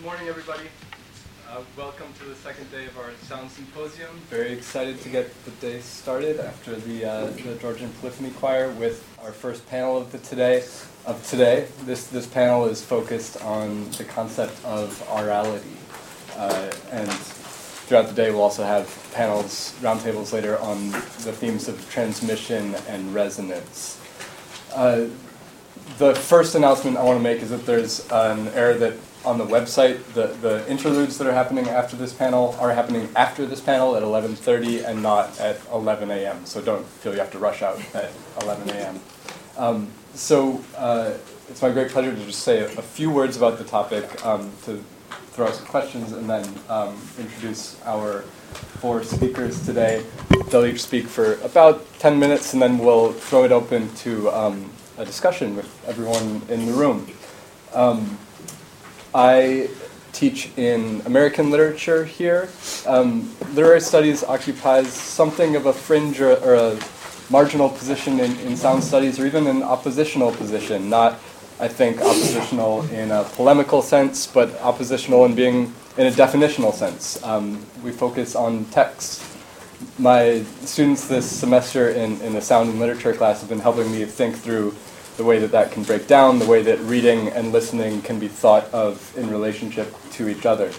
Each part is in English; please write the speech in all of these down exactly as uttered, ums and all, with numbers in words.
Good morning, everybody. Uh, welcome to the second day of our Sound Symposium. Very excited to get the day started after the, uh, the Georgian Polyphony Choir with our first panel of the today. Of today, this this panel is focused on the concept of aurality, uh, and throughout the day we'll also have panels, roundtables later on the themes of transmission and resonance. Uh, the first announcement I want to make is that there's an error that on the website, the, the interludes that are happening after this panel are happening after this panel at eleven thirty and not at eleven a.m. So don't feel you have to rush out at eleven a.m. Um, so uh, it's my great pleasure to just say a, a few words about the topic, um, to throw out some questions, and then um, introduce our four speakers today. They'll each speak for about ten minutes, and then we'll throw it open to um, a discussion with everyone in the room. Um, I teach in American literature here. Um, literary studies occupies something of a fringe or, or a marginal position in, in sound studies, or even an oppositional position. Not, I think, oppositional in a polemical sense, but oppositional in being in a definitional sense. Um, we focus on text. My students this semester in, in the sound and literature class have been helping me think through the way that that can break down, the way that reading and listening can be thought of in relationship to each other.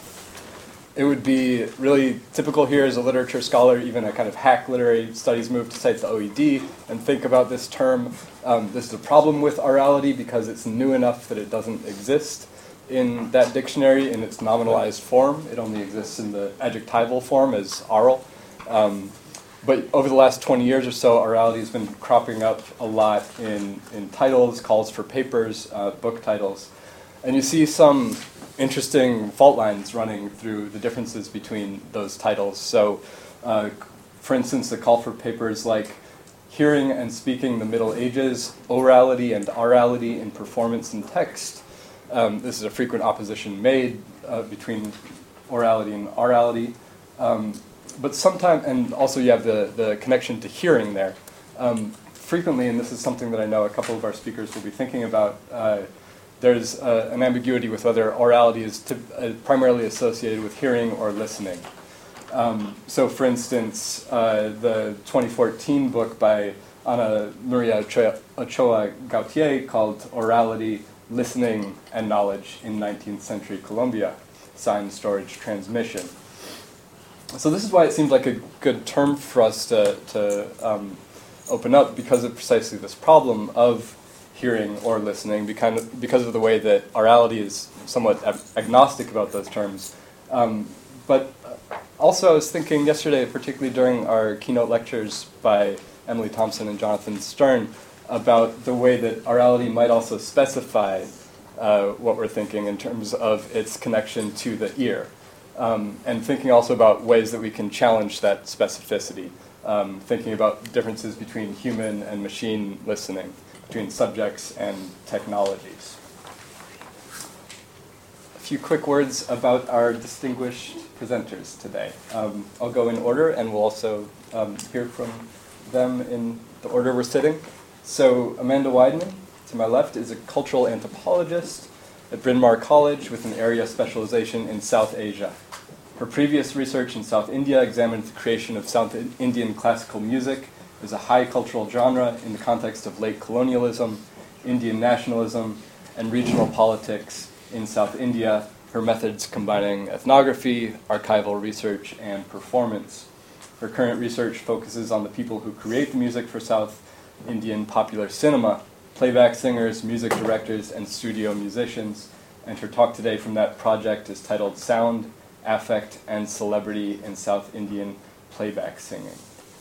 It would be really typical here as a literature scholar, even a kind of hack literary studies move, to cite the O E D and think about this term. Um, this is a problem with aurality because it's new enough that it doesn't exist in that dictionary in its nominalized form. It only exists in the adjectival form as aural. Um, But over the last twenty years or so, aurality has been cropping up a lot in, in titles, calls for papers, uh, book titles. And you see some interesting fault lines running through the differences between those titles. So, uh, for instance, the call for papers like Hearing and Speaking the Middle Ages, Orality and Aurality in Performance and Text. Um, this is a frequent opposition made uh, between orality and aurality. Um, But sometimes, and also you have the, the connection to hearing there. Um, frequently, and this is something that I know a couple of our speakers will be thinking about, uh, there's uh, an ambiguity with whether aurality is to, uh, primarily associated with hearing or listening. Um, so for instance, uh, the twenty fourteen book by Ana Maria Ochoa, Ochoa Gautier called Aurality, Listening, and Knowledge in nineteenth Century Colombia, Sign, Storage, Transmission. So this is why it seems like a good term for us to, to um, open up, because of precisely this problem of hearing or listening, because of, because of the way that aurality is somewhat ag- agnostic about those terms. Um, but also I was thinking yesterday, particularly during our keynote lectures by Emily Thompson and Jonathan Stern, about the way that aurality might also specify uh, what we're thinking in terms of its connection to the ear. Um, and thinking also about ways that we can challenge that specificity, um, thinking about differences between human and machine listening, between subjects and technologies. A few quick words about our distinguished presenters today. Um, I'll go in order, and we'll also um, hear from them in the order we're sitting. So Amanda Weidman, to my left, is a cultural anthropologist at Bryn Mawr College with an area specialization in South Asia. Her previous research in South India examined the creation of South Indian classical music as a high cultural genre in the context of late colonialism, Indian nationalism, and regional politics in South India, her methods combining ethnography, archival research, and performance. Her current research focuses on the people who create the music for South Indian popular cinema, playback singers, music directors, and studio musicians, and her talk today from that project is titled Sound, Affect, and Celebrity in South Indian Playback Singing.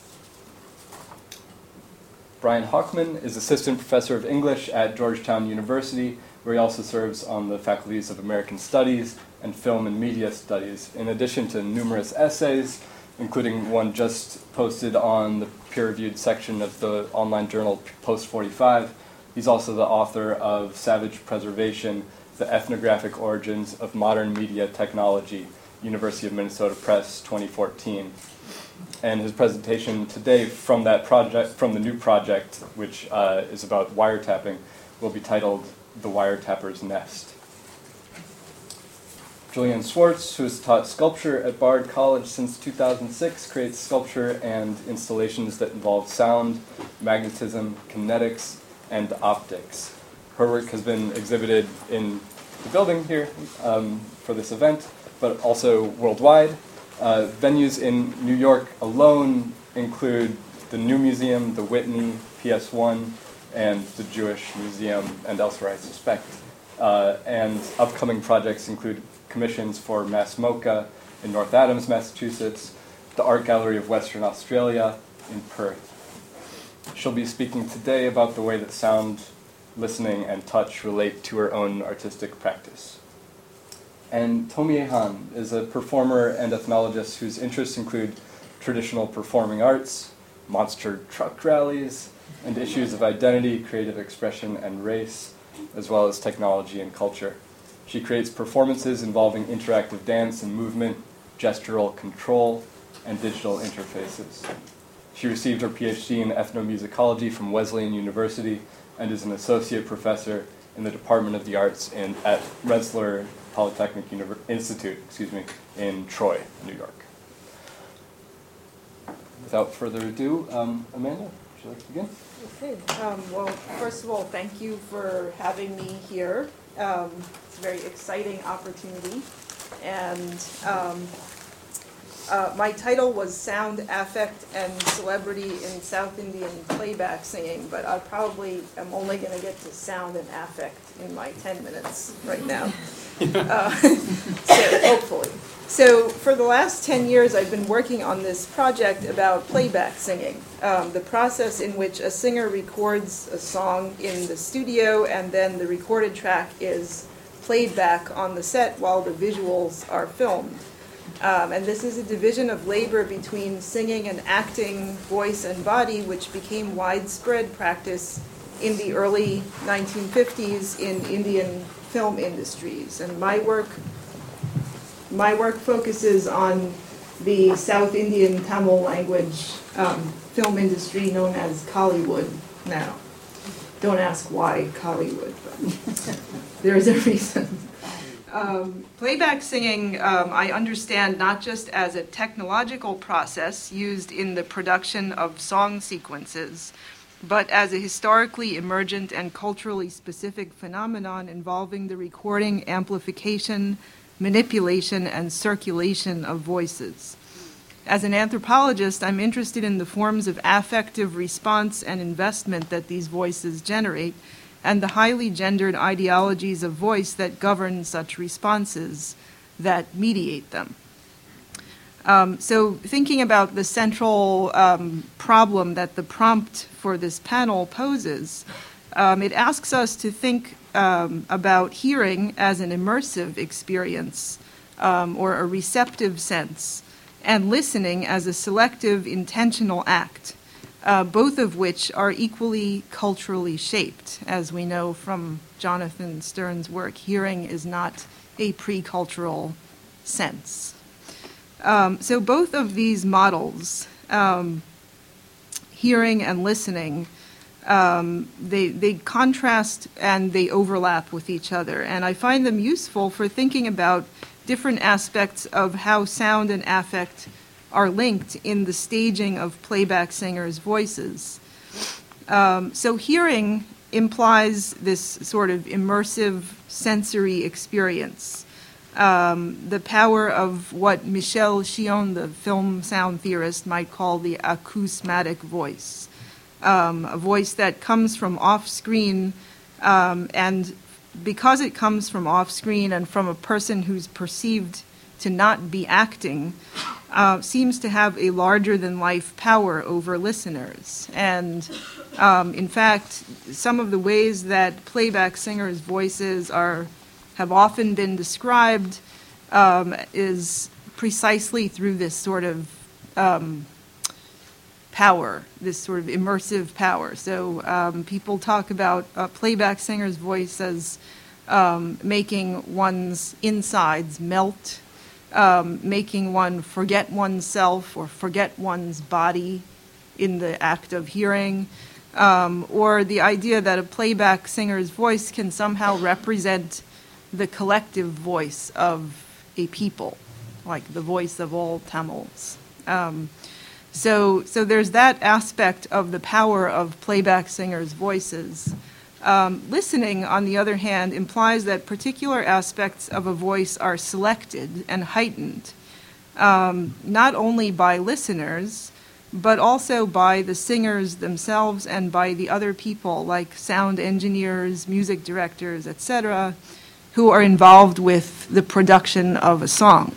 Brian Hochman is Assistant Professor of English at Georgetown University, where he also serves on the faculties of American Studies and Film and Media Studies, in addition to numerous essays, including one just posted on the peer-reviewed section of the online journal Post forty-five. He's also the author of Savage Preservation, The Ethnographic Origins of Modern Media Technology, University of Minnesota Press, twenty fourteen. And his presentation today from that project, from the new project, which uh, is about wiretapping, will be titled The Wiretapper's Nest. Julianne Swartz, who has taught sculpture at Bard College since two thousand six, creates sculpture and installations that involve sound, magnetism, kinetics, and optics. Her work has been exhibited in the building here um, for this event, but also worldwide. Uh, venues in New York alone include the New Museum, the Whitney, P S one, and the Jewish Museum, and elsewhere, I suspect. Uh, and upcoming projects include commissions for Mass MoCA in North Adams, Massachusetts, the Art Gallery of Western Australia in Perth. She'll be speaking today about the way that sound, listening, and touch relate to her own artistic practice. And Tomie Han is a performer and ethnologist whose interests include traditional performing arts, monster truck rallies, and issues of identity, creative expression, and race, as well as technology and culture. She creates performances involving interactive dance and movement, gestural control, and digital interfaces. She received her PhD in ethnomusicology from Wesleyan University and is an associate professor in the Department of the Arts in, at Rensselaer Polytechnic Univer- Institute, excuse me, in Troy, New York. Without further ado, um, Amanda, would you like to begin? Okay. Um, well, first of all, thank you for having me here. Um, it's a very exciting opportunity. And um, uh, my title was Sound, Affect, and Celebrity in South Indian Playback Singing, but I probably am only going to get to sound and affect in my ten minutes right now. uh, so, hopefully. So for the last ten years, I've been working on this project about playback singing, um, the process in which a singer records a song in the studio and then the recorded track is played back on the set while the visuals are filmed. Um, and this is a division of labor between singing and acting, voice and body, which became widespread practice in the early nineteen fifties in Indian film industries. And my work My work focuses on the South Indian Tamil language um, film industry known as Kollywood now. Don't ask why Kollywood, but there is a reason. Um, playback singing, um, I understand not just as a technological process used in the production of song sequences, but as a historically emergent and culturally specific phenomenon involving the recording, amplification, manipulation, and circulation of voices. As an anthropologist, I'm interested in the forms of affective response and investment that these voices generate, and the highly gendered ideologies of voice that govern such responses, that mediate them. Um, so thinking about the central um, problem that the prompt for this panel poses, um, it asks us to think Um, about hearing as an immersive experience um, or a receptive sense, and listening as a selective, intentional act, uh, both of which are equally culturally shaped. As we know from Jonathan Stern's work, hearing is not a pre-cultural sense. Um, so both of these models, um, hearing and listening, Um, they, they contrast and they overlap with each other. And I find them useful for thinking about different aspects of how sound and affect are linked in the staging of playback singers' voices. Um, so hearing implies this sort of immersive sensory experience, um, the power of what Michel Chion, the film sound theorist, might call the acousmatic voice. Um, a voice that comes from off-screen, um, and because it comes from off-screen and from a person who's perceived to not be acting, uh, seems to have a larger-than-life power over listeners. And um, in fact, some of the ways that playback singers' voices are have often been described um, is precisely through this sort of um, power, this sort of immersive power. So um, people talk about a playback singer's voice as um, making one's insides melt, um, making one forget oneself or forget one's body in the act of hearing, um, or the idea that a playback singer's voice can somehow represent the collective voice of a people, like the voice of all Tamils. Um, so, so there's that aspect of the power of playback singers' voices. Um, listening, on the other hand, implies that particular aspects of a voice are selected and heightened, um, not only by listeners, but also by the singers themselves and by the other people, like sound engineers, music directors, et cetera, who are involved with the production of a song.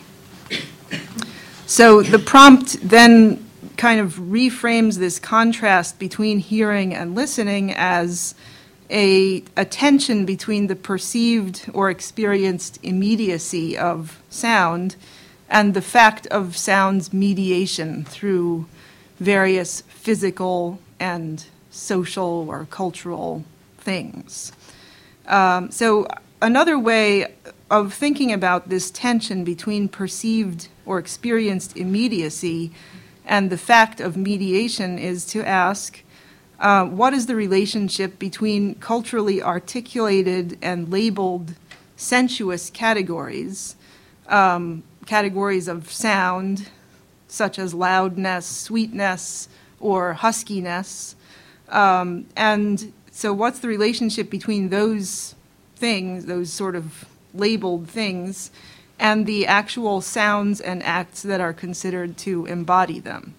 So the prompt then kind of reframes this contrast between hearing and listening as a, a tension between the perceived or experienced immediacy of sound and the fact of sound's mediation through various physical and social or cultural things. Um, so another way of thinking about this tension between perceived or experienced immediacy and the fact of mediation is to ask, uh, what is the relationship between culturally articulated and labeled sensuous categories, um, categories of sound, such as loudness, sweetness, or huskiness, um, and so what's the relationship between those things, those sort of labeled things, and the actual sounds and acts that are considered to embody them,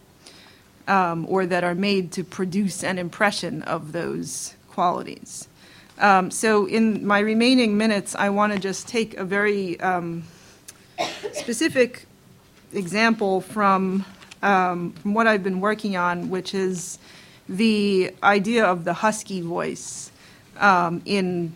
um, or that are made to produce an impression of those qualities. Um, so in my remaining minutes, I want to just take a very um, specific example from, um, from what I've been working on, which is the idea of the husky voice um, in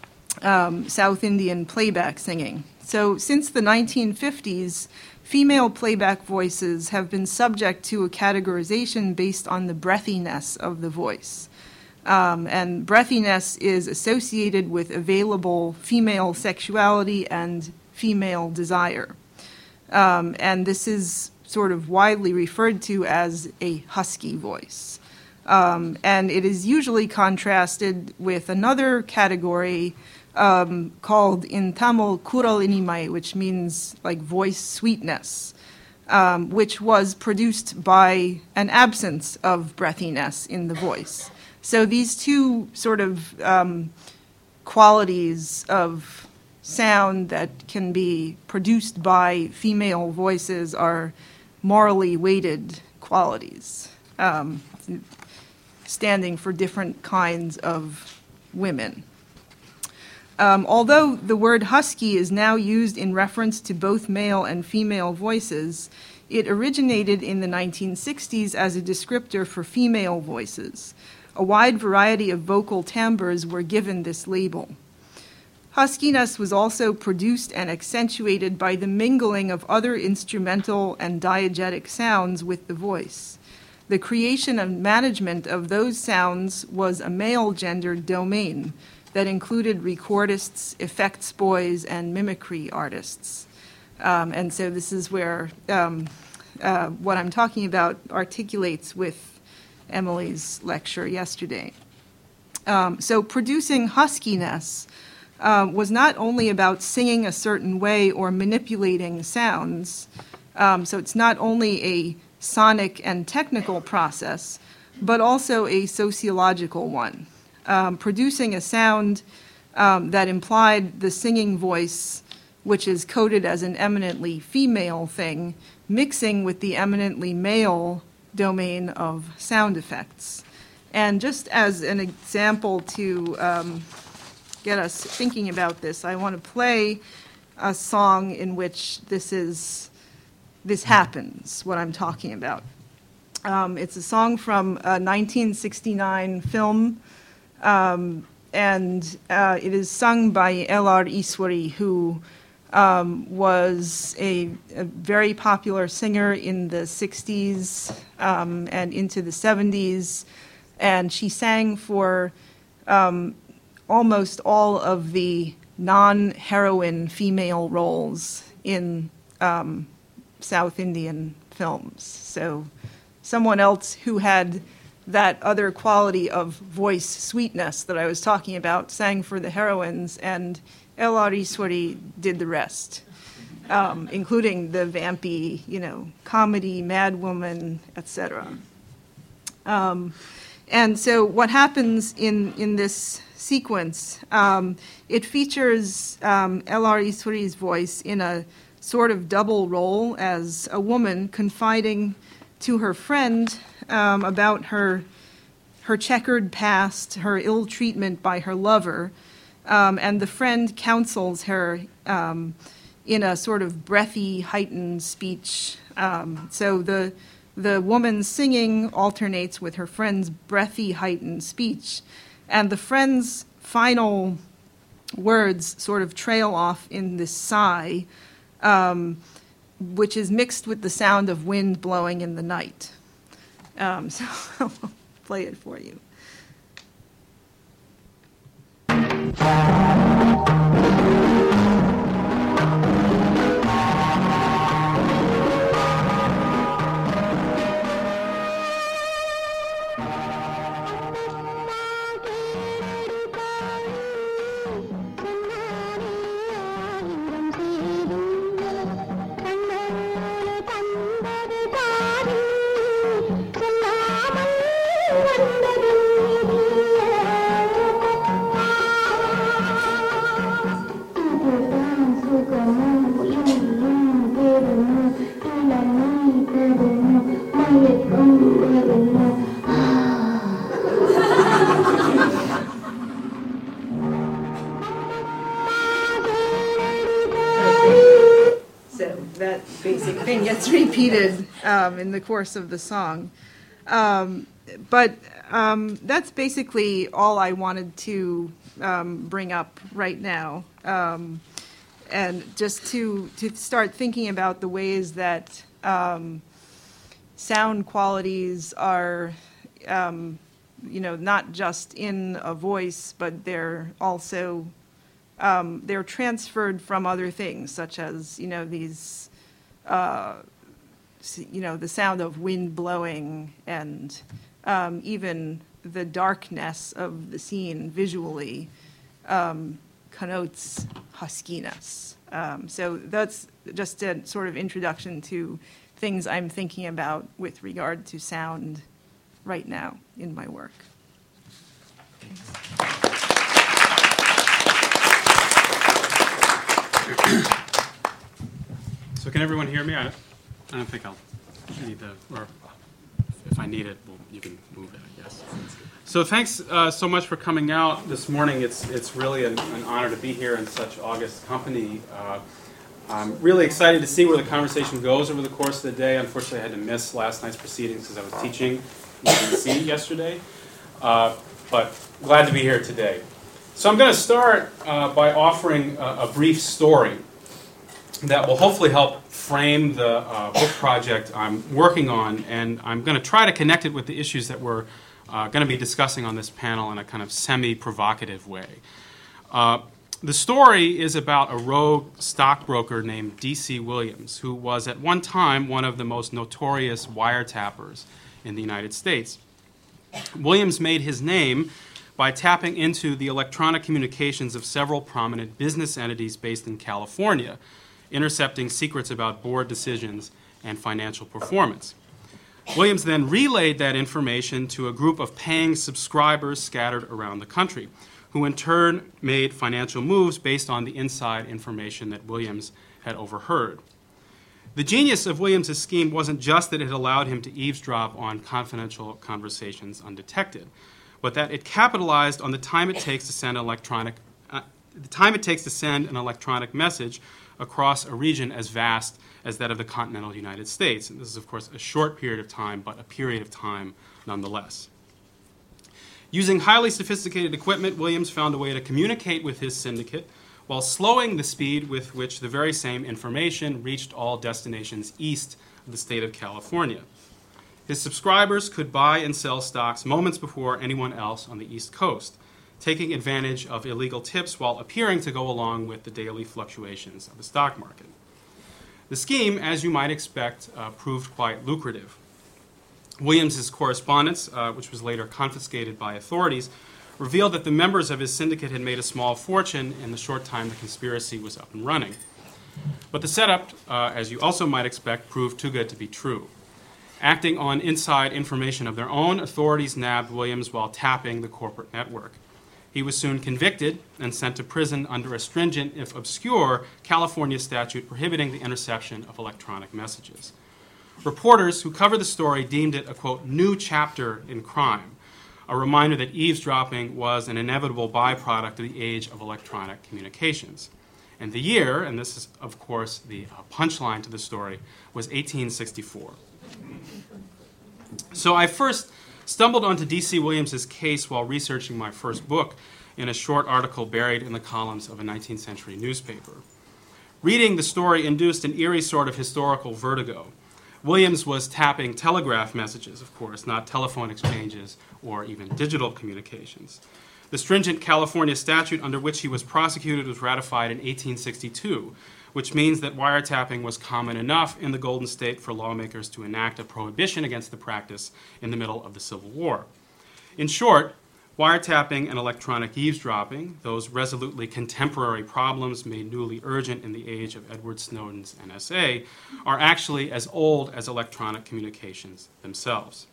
um, South Indian playback singing. So since the nineteen fifties, female playback voices have been subject to a categorization based on the breathiness of the voice. Um, and breathiness is associated with available female sexuality and female desire. Um, and this is sort of widely referred to as a husky voice. Um, and it is usually contrasted with another category um, called in Tamil kural inimai, which means like voice sweetness, um, which was produced by an absence of breathiness in the voice. So these two sort of um, qualities of sound that can be produced by female voices are morally weighted qualities, um, standing for different kinds of women. Um, although the word husky is now used in reference to both male and female voices, it originated in the nineteen sixties as a descriptor for female voices. A wide variety of vocal timbres were given this label. Huskiness was also produced and accentuated by the mingling of other instrumental and diegetic sounds with the voice. The creation and management of those sounds was a male-gendered domain that included recordists, effects boys, and mimicry artists. Um, and so this is where um, uh, what I'm talking about articulates with Emily's lecture yesterday. Um, so producing huskiness Uh, was not only about singing a certain way or manipulating sounds. Um, so it's not only a sonic and technical process, but also a sociological one. Um, producing a sound um, that implied the singing voice, which is coded as an eminently female thing, mixing with the eminently male domain of sound effects. And just as an example to um, get us thinking about this, I want to play a song in which this is this happens, what I'm talking about. Um, it's a song from a nineteen sixty-nine film, um, and uh, it is sung by L R Iswari, who um, was a, a very popular singer in the sixties um, and into the seventies, and she sang for um, almost all of the non-heroine female roles in um, South Indian films. So someone else who had that other quality of voice sweetness that I was talking about sang for the heroines, and L R Iswari did the rest. um, including the vampy, you know, comedy, Mad Woman, et cetera. Um, and so what happens in, in this sequence, um, it features um, Elar Isuri's voice in a sort of double role as a woman confiding to her friend um, about her her checkered past, her ill treatment by her lover, um, and the friend counsels her um, in a sort of breathy, heightened speech. Um, so the the woman singing alternates with her friend's breathy, heightened speech, and the friend's final words sort of trail off in this sigh, um, which is mixed with the sound of wind blowing in the night. Um, so I'll play it for you. That basic thing gets repeated um, in the course of the song. Um, but um, that's basically all I wanted to um, bring up right now. Um, and just to, to start thinking about the ways that um, sound qualities are, um, you know, not just in a voice, but they're also, um, they're transferred from other things, such as, you know, these Uh, you know, the sound of wind blowing and um, even the darkness of the scene visually um, connotes huskiness. Um, so that's just a sort of introduction to things I'm thinking about with regard to sound right now in my work. So can everyone hear me? I don't, I don't think I'll need the, or if I need it, well, you can move it, I guess. So thanks uh, so much for coming out this morning. It's it's really an, an honor to be here in such august company. Uh, I'm really excited to see where the conversation goes over the course of the day. Unfortunately, I had to miss last night's proceedings because I was teaching in D C yesterday. Uh, but glad to be here today. So I'm going to start uh, by offering a, a brief story that will hopefully help frame the uh, book project I'm working on, and I'm going to try to connect it with the issues that we're uh, going to be discussing on this panel in a kind of semi-provocative way. Uh, the story is about a rogue stockbroker named D C Williams, who was at one time one of the most notorious wiretappers in the United States. Williams made his name by tapping into the electronic communications of several prominent business entities based in California, intercepting secrets about board decisions and financial performance. Williams then relayed that information to a group of paying subscribers scattered around the country, who in turn made financial moves based on the inside information that Williams had overheard. The genius of Williams' scheme wasn't just that it allowed him to eavesdrop on confidential conversations undetected, but that it capitalized on the time it takes to send electronic, uh, the time it takes to send an electronic message across a region as vast as that of the continental United States. And this is, of course, a short period of time, but a period of time nonetheless. Using highly sophisticated equipment, Williams found a way to communicate with his syndicate while slowing the speed with which the very same information reached all destinations east of the state of California. His subscribers could buy and sell stocks moments before anyone else on the East Coast, taking advantage of illegal tips while appearing to go along with the daily fluctuations of the stock market. The scheme, as you might expect, uh, proved quite lucrative. Williams's correspondence, uh, which was later confiscated by authorities, revealed that the members of his syndicate had made a small fortune in the short time the conspiracy was up and running. But the setup, uh, as you also might expect, proved too good to be true. Acting on inside information of their own, authorities nabbed Williams while tapping the corporate network. He was soon convicted and sent to prison under a stringent, if obscure, California statute prohibiting the interception of electronic messages. Reporters who covered the story deemed it a, quote, new chapter in crime, a reminder that eavesdropping was an inevitable byproduct of the age of electronic communications. And the year, and this is, of course, the uh, punchline to the story, was eighteen sixty-four. So I first stumbled onto D C Williams's case while researching my first book in a short article buried in the columns of a nineteenth century newspaper. Reading the story induced an eerie sort of historical vertigo. Williams was tapping telegraph messages, of course, not telephone exchanges or even digital communications. The stringent California statute under which he was prosecuted was ratified in eighteen sixty-two, which means that wiretapping was common enough in the Golden State for lawmakers to enact a prohibition against the practice in the middle of the Civil War. In short, wiretapping and electronic eavesdropping, those resolutely contemporary problems made newly urgent in the age of Edward Snowden's N S A, are actually as old as electronic communications themselves.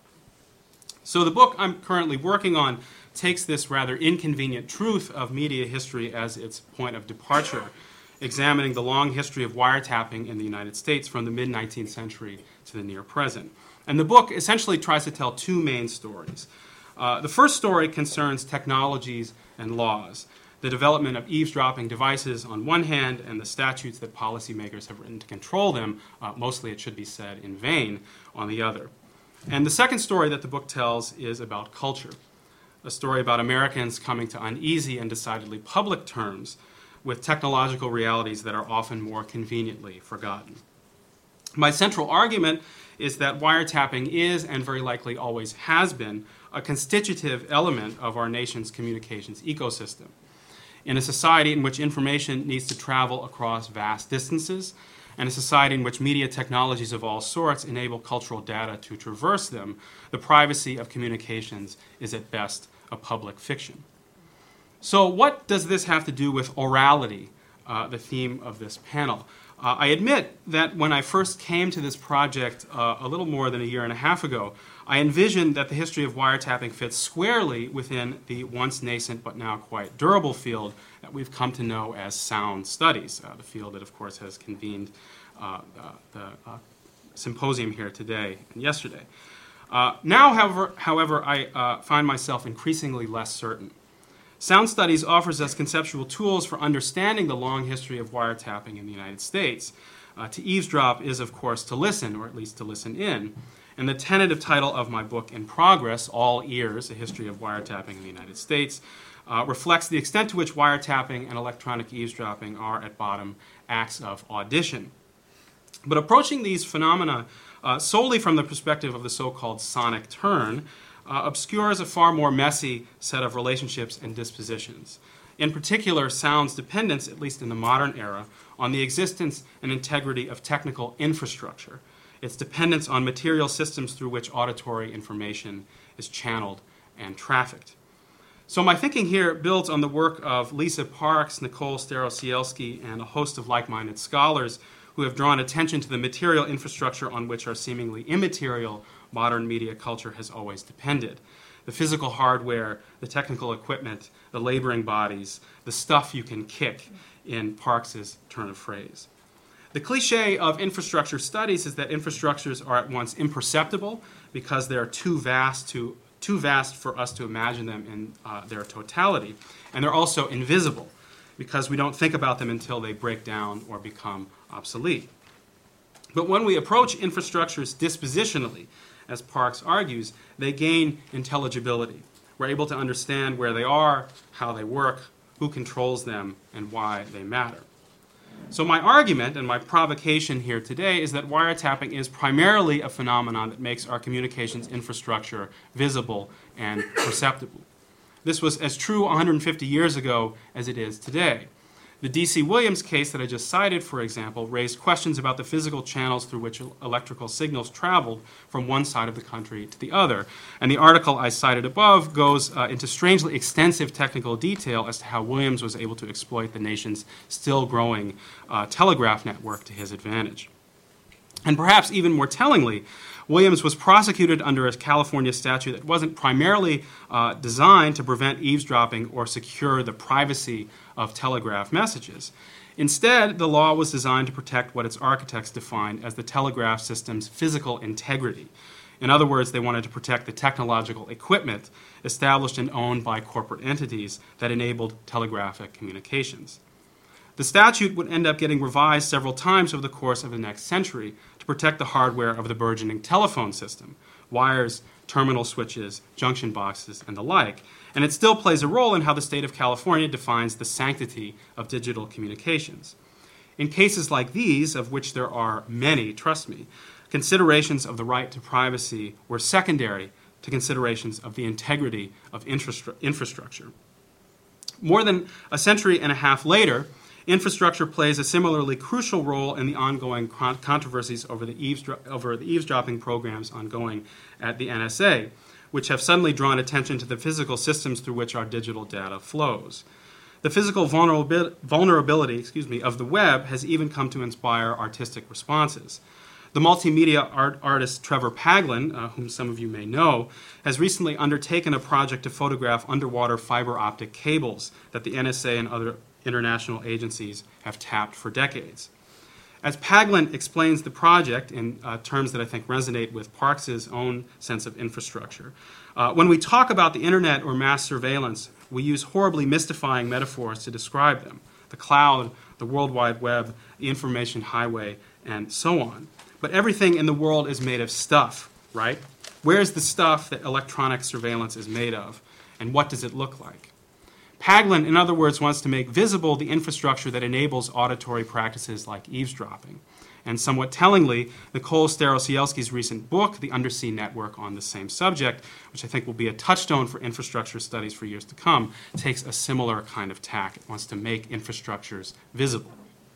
So the book I'm currently working on takes this rather inconvenient truth of media history as its point of departure, examining the long history of wiretapping in the United States from the mid-nineteenth century to the near present. And the book essentially tries to tell two main stories. Uh, the first story concerns technologies and laws, the development of eavesdropping devices on one hand and the statutes that policymakers have written to control them, uh, mostly it should be said in vain, on the other. And the second story that the book tells is about culture, a story about Americans coming to uneasy and decidedly public terms with technological realities that are often more conveniently forgotten. My central argument is that wiretapping is, and very likely always has been, a constitutive element of our nation's communications ecosystem. In a society in which information needs to travel across vast distances, and a society in which media technologies of all sorts enable cultural data to traverse them, the privacy of communications is at best a public fiction. So what does this have to do with orality, uh, the theme of this panel? Uh, I admit that when I first came to this project uh, a little more than a year and a half ago, I envisioned that the history of wiretapping fits squarely within the once nascent but now quite durable field that we've come to know as sound studies, uh, the field that, of course, has convened uh, uh, the uh, symposium here today and yesterday. Uh, now, however, however I uh, find myself increasingly less certain. Sound studies offers us conceptual tools for understanding the long history of wiretapping in the United States. Uh, to eavesdrop is, of course, to listen, or at least to listen in. And the tentative title of my book, In Progress, All Ears, A History of Wiretapping in the United States, uh, reflects the extent to which wiretapping and electronic eavesdropping are, at bottom, acts of audition. But approaching these phenomena uh, solely from the perspective of the so-called sonic turn uh, obscures a far more messy set of relationships and dispositions. In particular, sound's dependence, at least in the modern era, on the existence and integrity of technical infrastructure, its dependence on material systems through which auditory information is channeled and trafficked. So my thinking here builds on the work of Lisa Parks, Nicole Starosielski, and a host of like-minded scholars who have drawn attention to the material infrastructure on which our seemingly immaterial modern media culture has always depended. The physical hardware, the technical equipment, the laboring bodies, the stuff you can kick, in Parks's turn of phrase. The cliche of infrastructure studies is that infrastructures are at once imperceptible because they're too vast to too vast for us to imagine them in uh, their totality, and they're also invisible because we don't think about them until they break down or become obsolete. But when we approach infrastructures dispositionally, as Parks argues, they gain intelligibility. We're able to understand where they are, how they work, who controls them, and why they matter. So my argument and my provocation here today is that wiretapping is primarily a phenomenon that makes our communications infrastructure visible and perceptible. This was as true one hundred fifty years ago as it is today. The D C Williams case that I just cited, for example, raised questions about the physical channels through which electrical signals traveled from one side of the country to the other. And the article I cited above goes uh, into strangely extensive technical detail as to how Williams was able to exploit the nation's still growing uh, telegraph network to his advantage. And perhaps even more tellingly, Williams was prosecuted under a California statute that wasn't primarily uh, designed to prevent eavesdropping or secure the privacy of telegraph messages. Instead, the law was designed to protect what its architects defined as the telegraph system's physical integrity. In other words, they wanted to protect the technological equipment established and owned by corporate entities that enabled telegraphic communications. The statute would end up getting revised several times over the course of the next century to protect the hardware of the burgeoning telephone system, wires, terminal switches, junction boxes, and the like. And it still plays a role in how the state of California defines the sanctity of digital communications. In cases like these, of which there are many, trust me, considerations of the right to privacy were secondary to considerations of the integrity of infrastructure. More than a century and a half later, infrastructure plays a similarly crucial role in the ongoing controversies over the, eavesdro- over the eavesdropping programs ongoing at the N S A, which have suddenly drawn attention to the physical systems through which our digital data flows. The physical vulnerabil- vulnerability excuse me, of the web has even come to inspire artistic responses. The multimedia art artist Trevor Paglen, uh, whom some of you may know, has recently undertaken a project to photograph underwater fiber optic cables that the N S A and other international agencies have tapped for decades. As Paglen explains the project in uh, terms that I think resonate with Parks's own sense of infrastructure, uh, when we talk about the internet or mass surveillance, we use horribly mystifying metaphors to describe them: the cloud, the World Wide Web, the information highway, and so on. But everything in the world is made of stuff, right? Where's the stuff that electronic surveillance is made of, and what does it look like? Paglen, in other words, wants to make visible the infrastructure that enables auditory practices like eavesdropping. And somewhat tellingly, Nicole Starosielski's recent book, The Undersea Network, on the same subject, which I think will be a touchstone for infrastructure studies for years to come, takes a similar kind of tack. It wants to make infrastructures visible.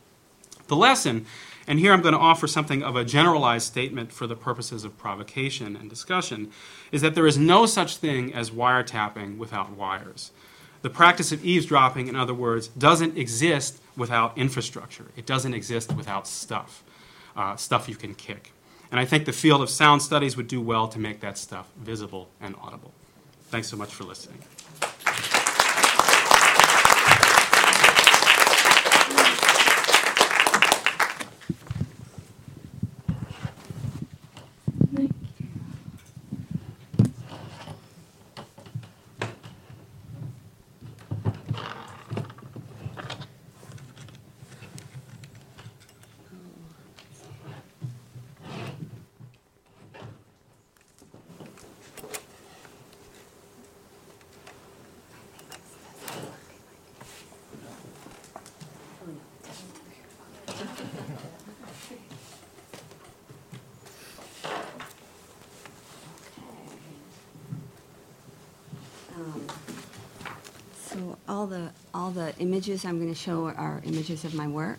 The lesson, and here I'm going to offer something of a generalized statement for the purposes of provocation and discussion, is that there is no such thing as wiretapping without wires. The practice of eavesdropping, in other words, doesn't exist without infrastructure. It doesn't exist without stuff, uh, stuff you can kick. And I think the field of sound studies would do well to make that stuff visible and audible. Thanks so much for listening. So all the all the images I'm going to show are images of my work,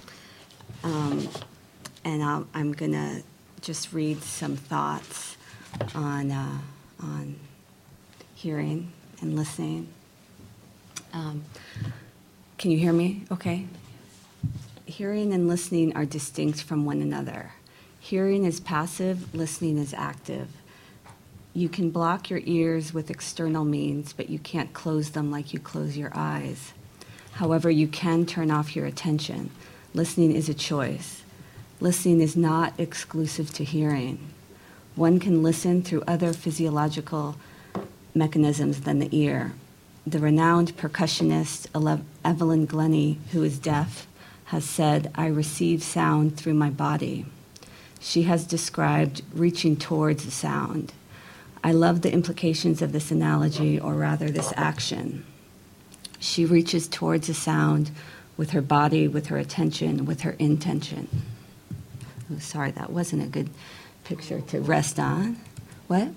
um, and I'll, I'm going to just read some thoughts on uh, on hearing and listening. Um, can you hear me? Okay. Hearing and listening are distinct from one another. Hearing is passive, listening is active. You can block your ears with external means, but you can't close them like you close your eyes. However, you can turn off your attention. Listening is a choice. Listening is not exclusive to hearing. One can listen through other physiological mechanisms than the ear. The renowned percussionist Evelyn Glennie, who is deaf, has said, "I receive sound through my body." She has described reaching towards a sound. I love the implications of this analogy, or rather this action. She reaches towards a sound with her body, with her attention, with her intention. Oh, sorry, that wasn't a good picture to rest on. What?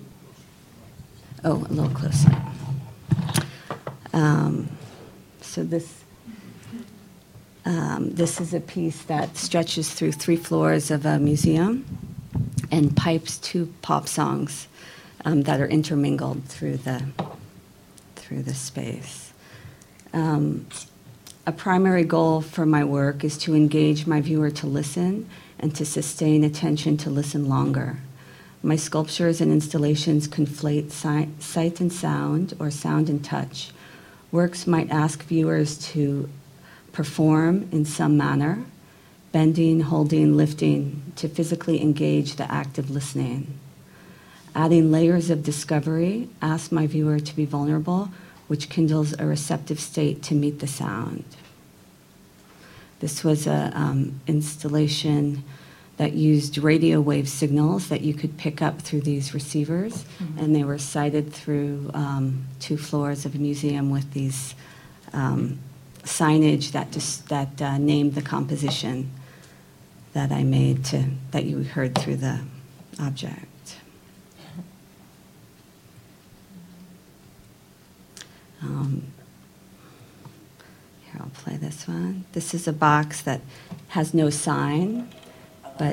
Oh, a little closer. Um, so this, Um, this is a piece that stretches through three floors of a museum and pipes two pop songs um, that are intermingled through the through the space. Um, a primary goal for my work is to engage my viewer to listen and to sustain attention to listen longer. My sculptures and installations conflate si- sight and sound, or sound and touch. Works might ask viewers to perform in some manner, bending, holding, lifting, to physically engage the act of listening. Adding layers of discovery asks my viewer to be vulnerable, which kindles a receptive state to meet the sound. This was an um, installation that used radio wave signals that you could pick up through these receivers, mm-hmm. and they were sited through um, two floors of a museum with these um, signage that just that uh, named the composition that I made to that you heard through the object. Um, here, I'll play this one. This is a box that has no sign, but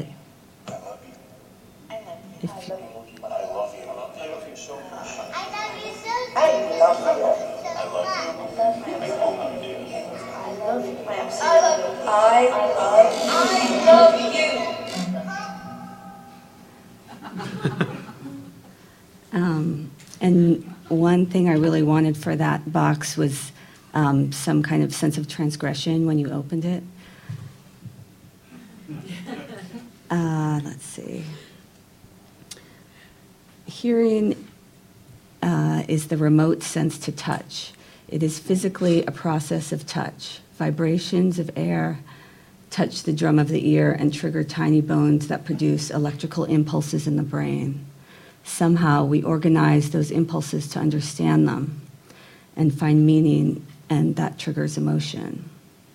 if you, I love you. I love you so much. I love you so much. I love you. I love you. I love you. I love you. I love you. um, and one thing I really wanted for that box was um, some kind of sense of transgression when you opened it. Uh, let's see. Hearing uh, is the remote sense to touch. It is physically a process of touch. Vibrations of air touch the drum of the ear and trigger tiny bones that produce electrical impulses in the brain. Somehow we organize those impulses to understand them and find meaning, and that triggers emotion.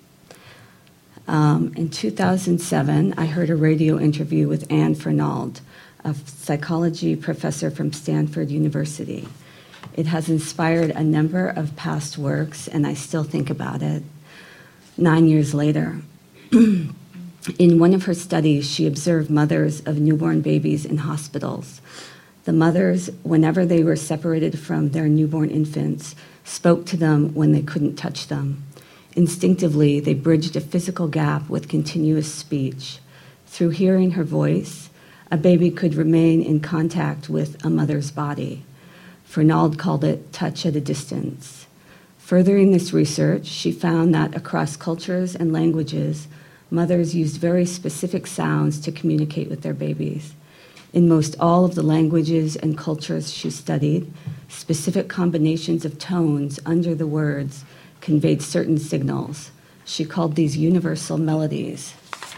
Um, in two thousand seven, I heard a radio interview with Anne Fernald, a psychology professor from Stanford University. It has inspired a number of past works, and I still think about it nine years later. In one of her studies, she observed mothers of newborn babies in hospitals. The mothers, whenever they were separated from their newborn infants, spoke to them when they couldn't touch them. Instinctively, they bridged a physical gap with continuous speech. Through hearing her voice, a baby could remain in contact with a mother's body. Fernald called it touch at a distance. Furthering this research, she found that across cultures and languages, mothers used very specific sounds to communicate with their babies. In most all of the languages and cultures she studied, specific combinations of tones under the words conveyed certain signals. She called these universal melodies,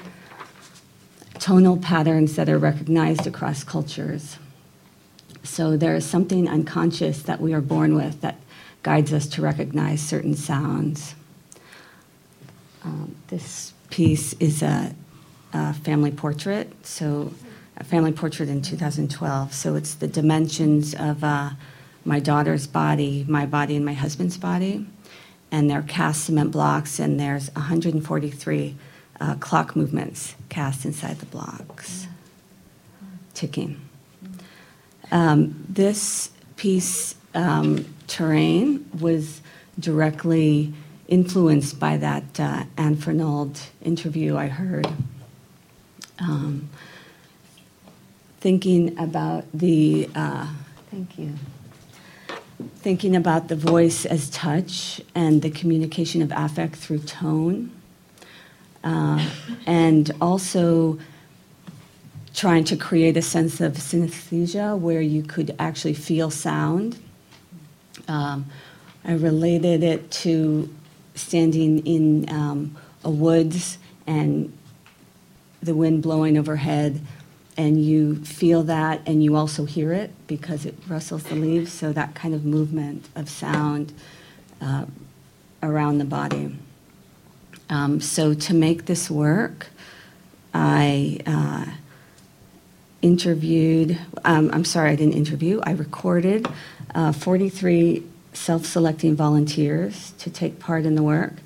tonal patterns that are recognized across cultures. So there is something unconscious that we are born with that guides us to recognize certain sounds. Um, this piece is a, a family portrait, so a family portrait in two thousand twelve. So it's the dimensions of uh, my daughter's body, my body, and my husband's body. And they're cast cement blocks, and there's one hundred forty-three uh, clock movements cast inside the blocks, ticking. Um, this piece, um, terrain, was directly influenced by that uh, Anne Fernald interview I heard. Um, thinking about the, uh, thank you. Thinking about the voice as touch and the communication of affect through tone, uh, and also trying to create a sense of synesthesia where you could actually feel sound. Um, I related it to standing in um, a woods and the wind blowing overhead, and you feel that, and you also hear it because it rustles the leaves, so that kind of movement of sound uh, around the body. Um, so to make this work, I uh, interviewed, um, I'm sorry, I didn't interview, I recorded uh, forty-three self-selecting volunteers to take part in the work,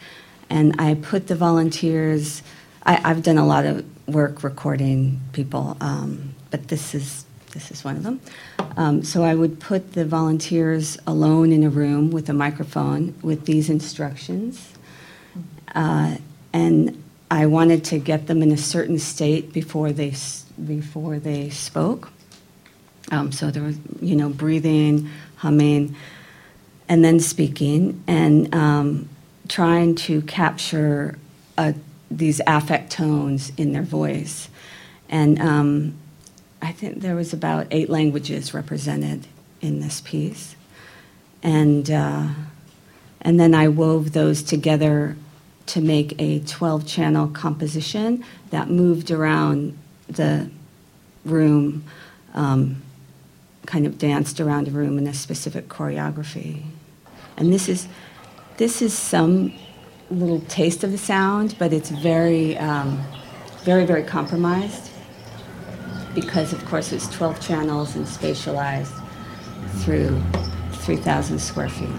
And I put the volunteers, I, I've done a lot of work recording people, um, but this is, this is one of them. Um, so I would put the volunteers alone in a room with a microphone with these instructions. Uh, and I wanted to get them in a certain state before they, s- before they spoke. Um, so there was, you know, breathing, humming, and then speaking, and um, trying to capture uh, these affect tones in their voice. And um, I think there was about eight languages represented in this piece. And, uh, and then I wove those together to make a twelve-channel composition that moved around the room, um, kind of danced around a room in a specific choreography. And this is, this is some little taste of the sound, but it's very, um, very, very compromised because, of course, it's twelve channels and spatialized through three thousand square feet.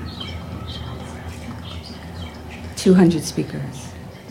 two hundred speakers.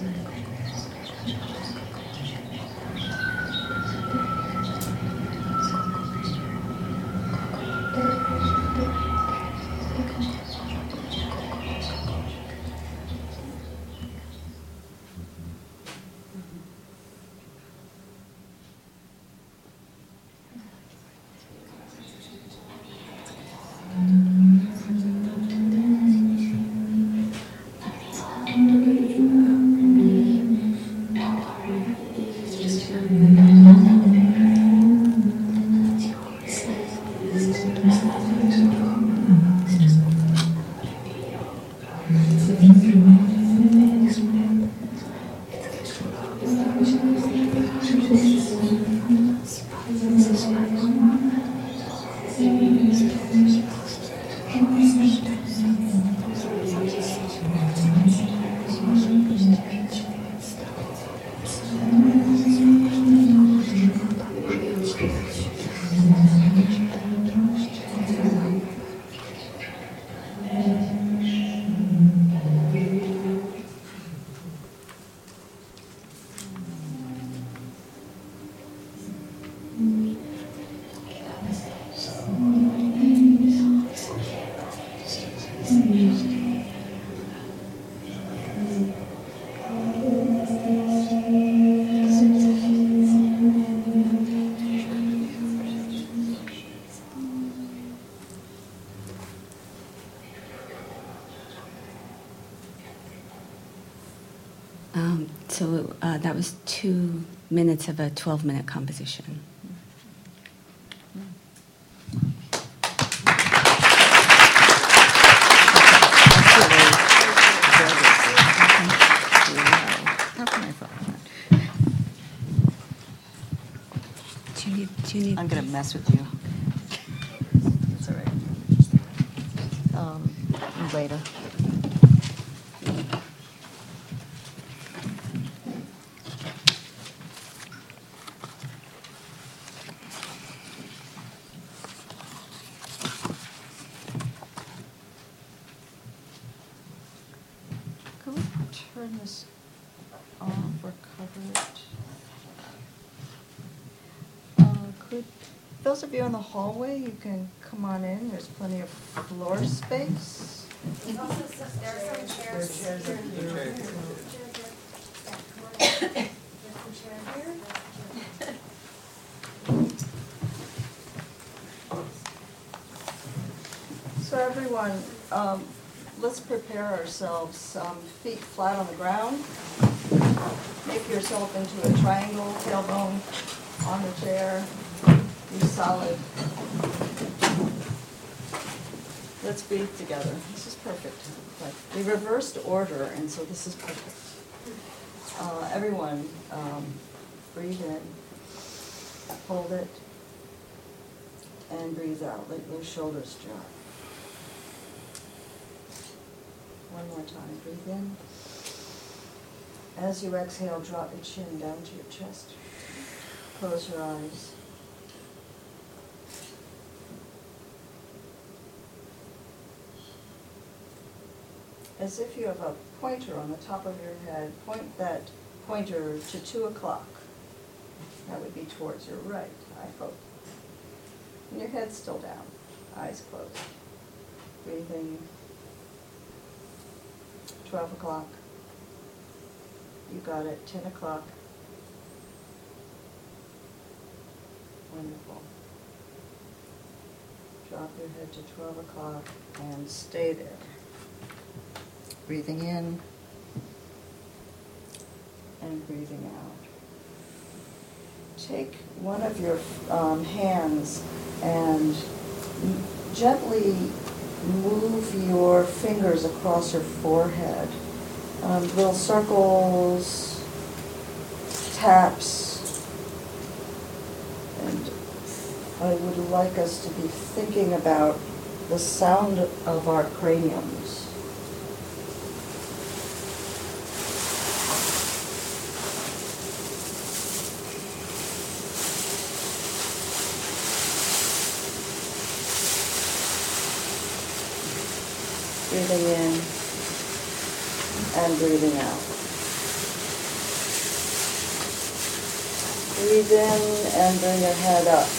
Um, so uh, that was two minutes of a twelve-minute composition. How can I follow that? Do you need, do you need? I'm gonna mess with you. That's all right. Um, later. Could we turn this off or cover it? Uh, Could, those of you in the hallway, you can come on in, there's plenty of floor space. There's also some, there are some chairs. There are chairs up here. There's some chairs here. So everyone, um, let's prepare ourselves, um, feet flat on the ground. Make yourself into a triangle, tailbone on the chair. Be solid. Let's breathe together. This is perfect. Like, we reversed order, and so this is perfect. Uh, everyone, um, breathe in, hold it, and breathe out. Let your shoulders drop. One more time. Breathe in. As you exhale, drop your chin down to your chest. Close your eyes. as if you have a pointer on the top of your head, point that pointer to two o'clock. That would be towards your right, I hope. And your head's still down, eyes closed. Breathing. twelve o'clock. You got it, ten o'clock. Wonderful. Drop your head to twelve o'clock and stay there. Breathing in and breathing out. Take one of your um, hands and m- gently move your fingers across your forehead. Um, little circles, taps, and I would like us to be thinking about the sound of our craniums. Breathing in and breathing out. Breathe in and bring your head up.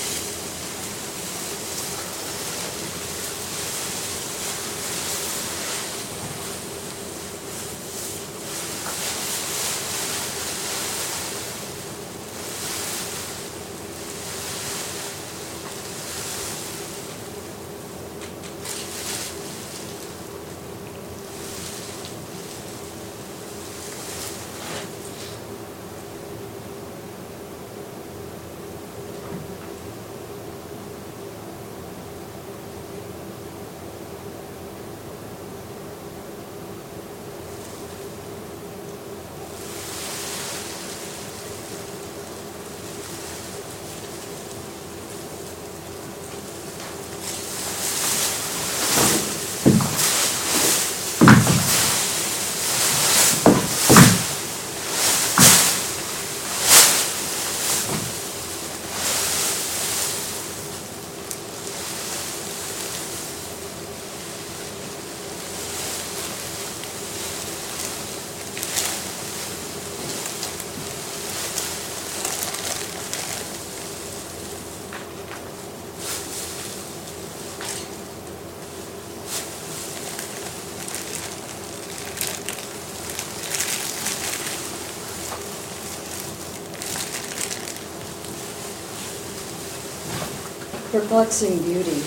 Perplexing beauty.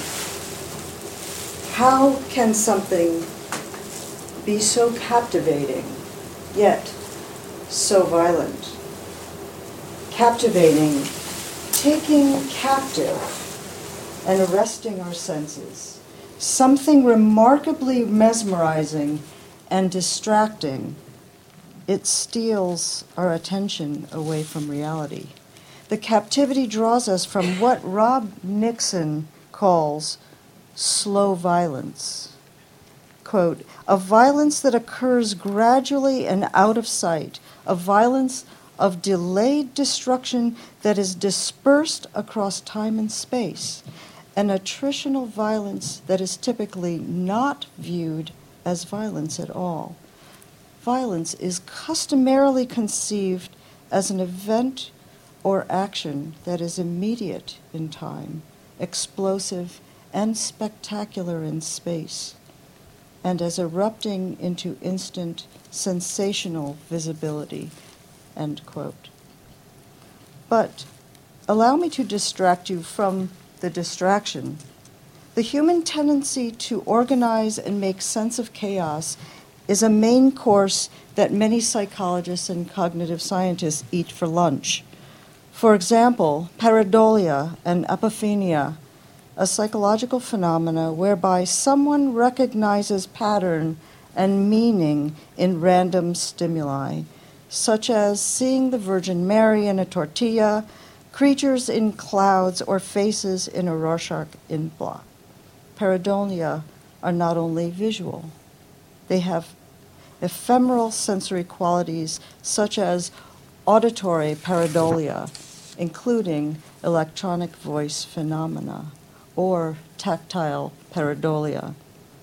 How can something be so captivating, yet so violent? Captivating, taking captive and arresting our senses. Something remarkably mesmerizing and distracting. It steals our attention away from reality. The captivity draws us from what Rob Nixon calls slow violence. Quote, a violence that occurs gradually and out of sight, a violence of delayed destruction that is dispersed across time and space, an attritional violence that is typically not viewed as violence at all. Violence is customarily conceived as an event or action that is immediate in time, explosive and spectacular in space, and as erupting into instant sensational visibility, end quote. But allow me to distract you from the distraction. The human tendency to organize and make sense of chaos is a main course that many psychologists and cognitive scientists eat for lunch. For example, pareidolia and apophenia, a psychological phenomena whereby someone recognizes pattern and meaning in random stimuli, such as seeing the Virgin Mary in a tortilla, creatures in clouds, or faces in a Rorschach in block. Pareidolia are not only visual, they have ephemeral sensory qualities such as auditory pareidolia, including electronic voice phenomena, or tactile pareidolia.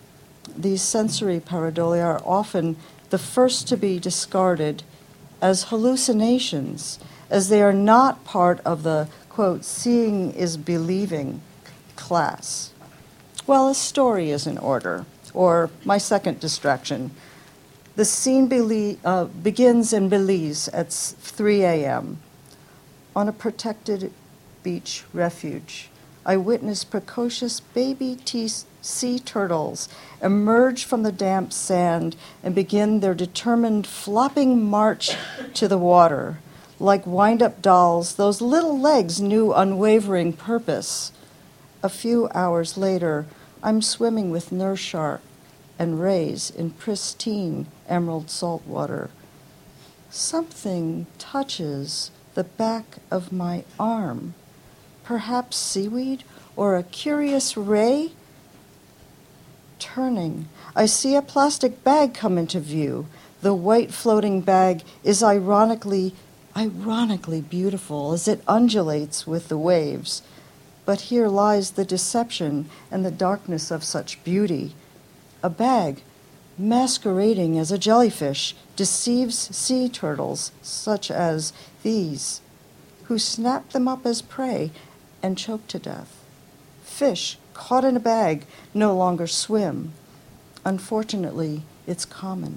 these sensory pareidolia are often the first to be discarded as hallucinations, as they are not part of the, quote, seeing is believing class. Well, a story is in order, or my second distraction. The scene belie- uh, begins in Belize at three a.m. On a protected beach refuge. I witness precocious baby t- sea turtles emerge from the damp sand and begin their determined flopping march to the water. Like wind-up dolls, those little legs knew unwavering purpose. A few hours later, I'm swimming with nurse shark and rays in pristine emerald salt water. Something touches the back of my arm. Perhaps seaweed or a curious ray? Turning, I see a plastic bag come into view. The white floating bag is ironically, ironically beautiful as it undulates with the waves. But here lies the deception and the darkness of such beauty. A bag, masquerading as a jellyfish, deceives sea turtles such as these, who snap them up as prey and choke to death. Fish caught in a bag no longer swim. Unfortunately, it's common.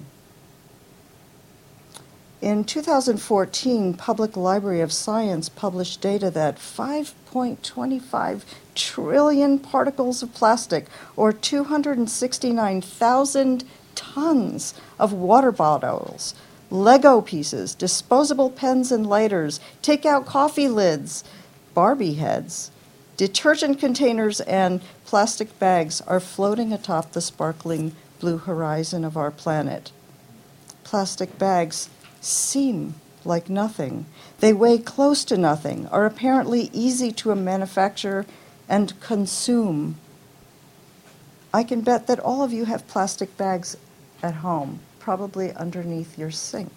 In two thousand fourteen, Public Library of Science published data that five point two five trillion particles of plastic, or two hundred sixty-nine thousand tons of water bottles, Lego pieces, disposable pens and lighters, take-out coffee lids, Barbie heads, detergent containers, and plastic bags are floating atop the sparkling blue horizon of our planet. Plastic bags seem like nothing. They weigh close to nothing, are apparently easy to manufacture and consume. I can bet that all of you have plastic bags at home, probably underneath your sink.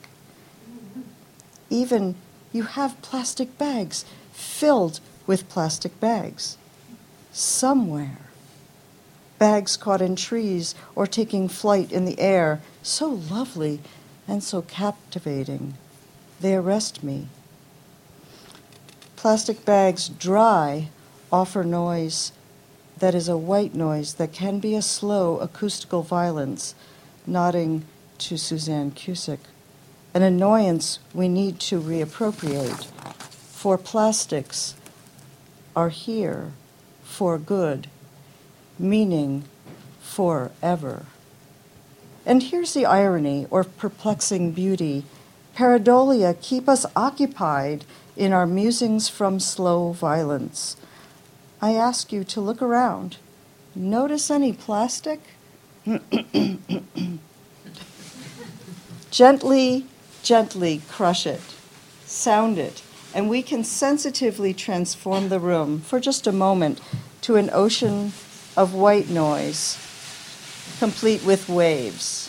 Even you have plastic bags filled with plastic bags. Somewhere. Bags caught in trees or taking flight in the air, so lovely and so captivating. They arrest me. Plastic bags dry offer noise that is a white noise that can be a slow acoustical violence, nodding to Suzanne Cusick, an annoyance we need to reappropriate, for plastics are here for good, meaning forever. And here's the irony or perplexing beauty. Pareidolia keep us occupied in our musings from slow violence. I ask you to look around. Notice any plastic? Gently, gently crush it, sound it, and we can sensitively transform the room for just a moment to an ocean of white noise, complete with waves.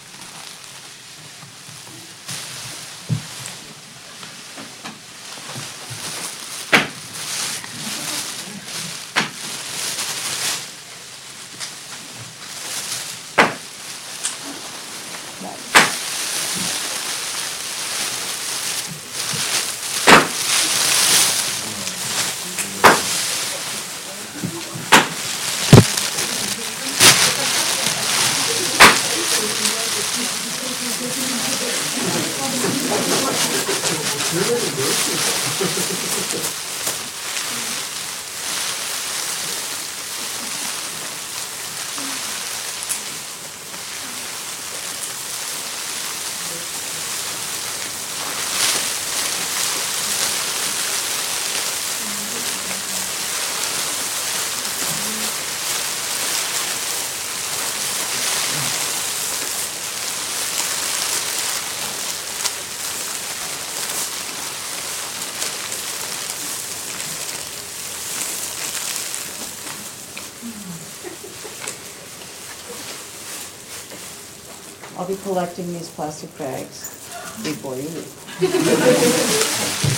I'll be collecting these plastic bags before you leave.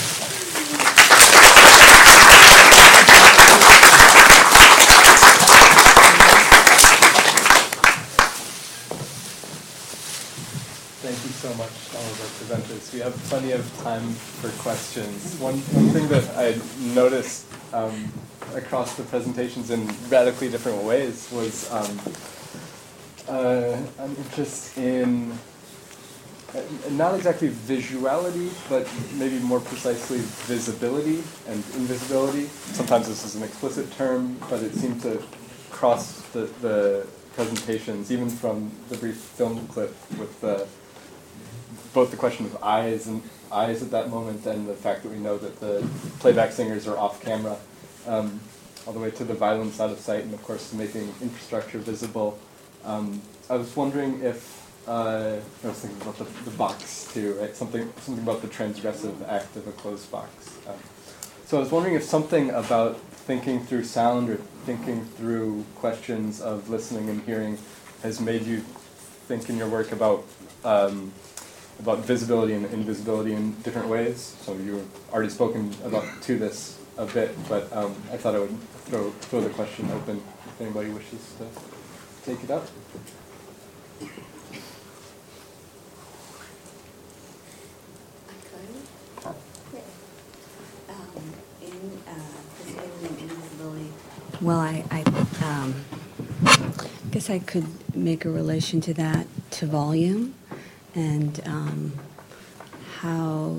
we have plenty of time for questions. One, one thing that I noticed um, across the presentations in radically different ways was um, uh, an interest in uh, not exactly visuality, but maybe more precisely visibility and invisibility. Sometimes this is an explicit term, but it seemed to cross the, the presentations, even from the brief film clip, with the, both the question of eyes and eyes at that moment and the fact that we know that the playback singers are off camera, um, all the way to the violence out of sight and, of course, making infrastructure visible. Um, I was wondering if, uh, I was thinking about the, the box too, right? Something, something about the transgressive act of a closed box. Um, so I was wondering if something about thinking through sound or thinking through questions of listening and hearing has made you think in your work about um, about visibility and invisibility in different ways. So you've already spoken about to this a bit, but um, I thought I would throw, throw the question open if anybody wishes to take it up. Well, I, I um, guess I could make a relation to that, to volume, and um, how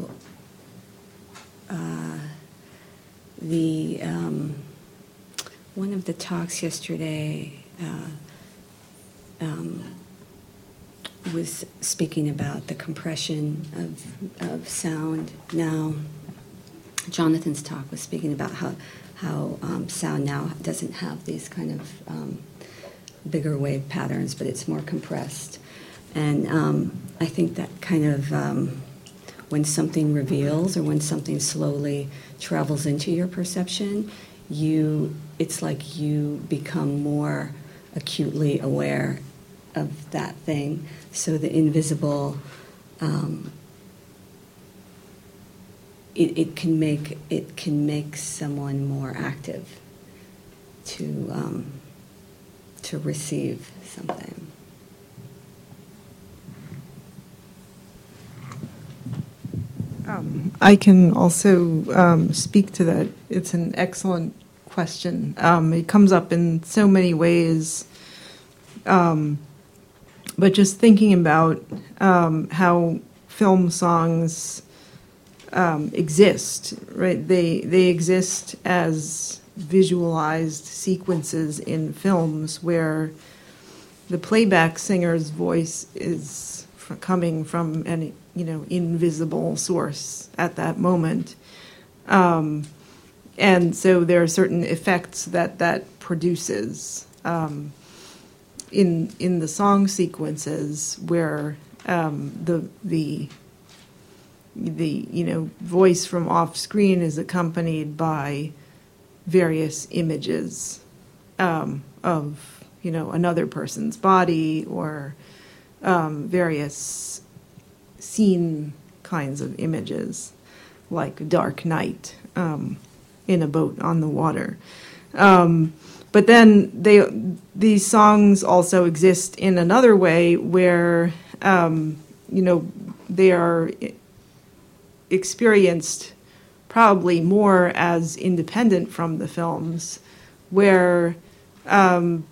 uh, the um, one of the talks yesterday uh, um, was speaking about the compression of of sound. Now, Jonathan's talk was speaking about how. how um, sound now doesn't have these kind of um, bigger wave patterns, but it's more compressed. And um, I think that kind of, um, when something reveals or when something slowly travels into your perception, you, it's like you become more acutely aware of that thing. So the invisible, um, It, it can make it can make someone more active to um, to receive something. Um, I can also um, speak to that. It's an excellent question. Um, it comes up in so many ways, um, but just thinking about um, how film songs Um, exist, right? They they exist as visualized sequences in films where the playback singer's voice is f- coming from an you know invisible source at that moment, um, and so there are certain effects that that produces um, in in the song sequences where um, the the the you know voice from off screen is accompanied by various images um, of you know another person's body or um, various scene kinds of images like dark night um, in a boat on the water. Um, but then they these songs also exist in another way where um, you know they are experienced probably more as independent from the films, where um,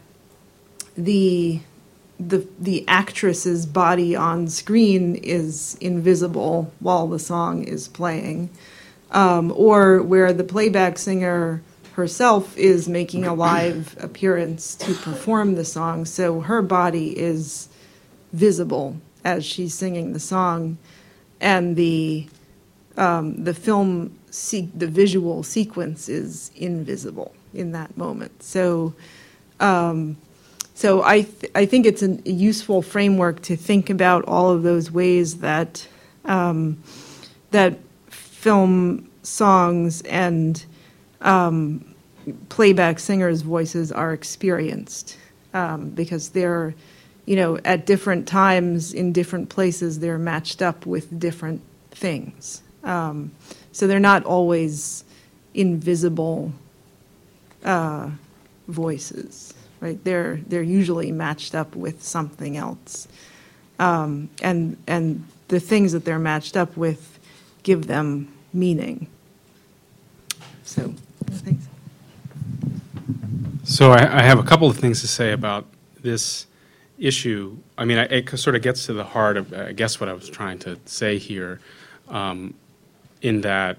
the the the actress's body on screen is invisible while the song is playing, um, or where the playback singer herself is making a live appearance to perform the song, so her body is visible as she's singing the song, and the Um, the film, se- the visual sequence is invisible in that moment. So, um, so I th- I think it's an, a useful framework to think about all of those ways that um, that film songs and um, playback singers' voices are experienced, um, because they're, you know, at different times in different places they're matched up with different things. Um, so they're not always invisible uh, voices, right? They're they're usually matched up with something else, um, and and the things that they're matched up with give them meaning. So, thanks. So I, I have a couple of things to say about this issue. I mean, I, it sort of gets to the heart of, I guess, what I was trying to say here, um, in that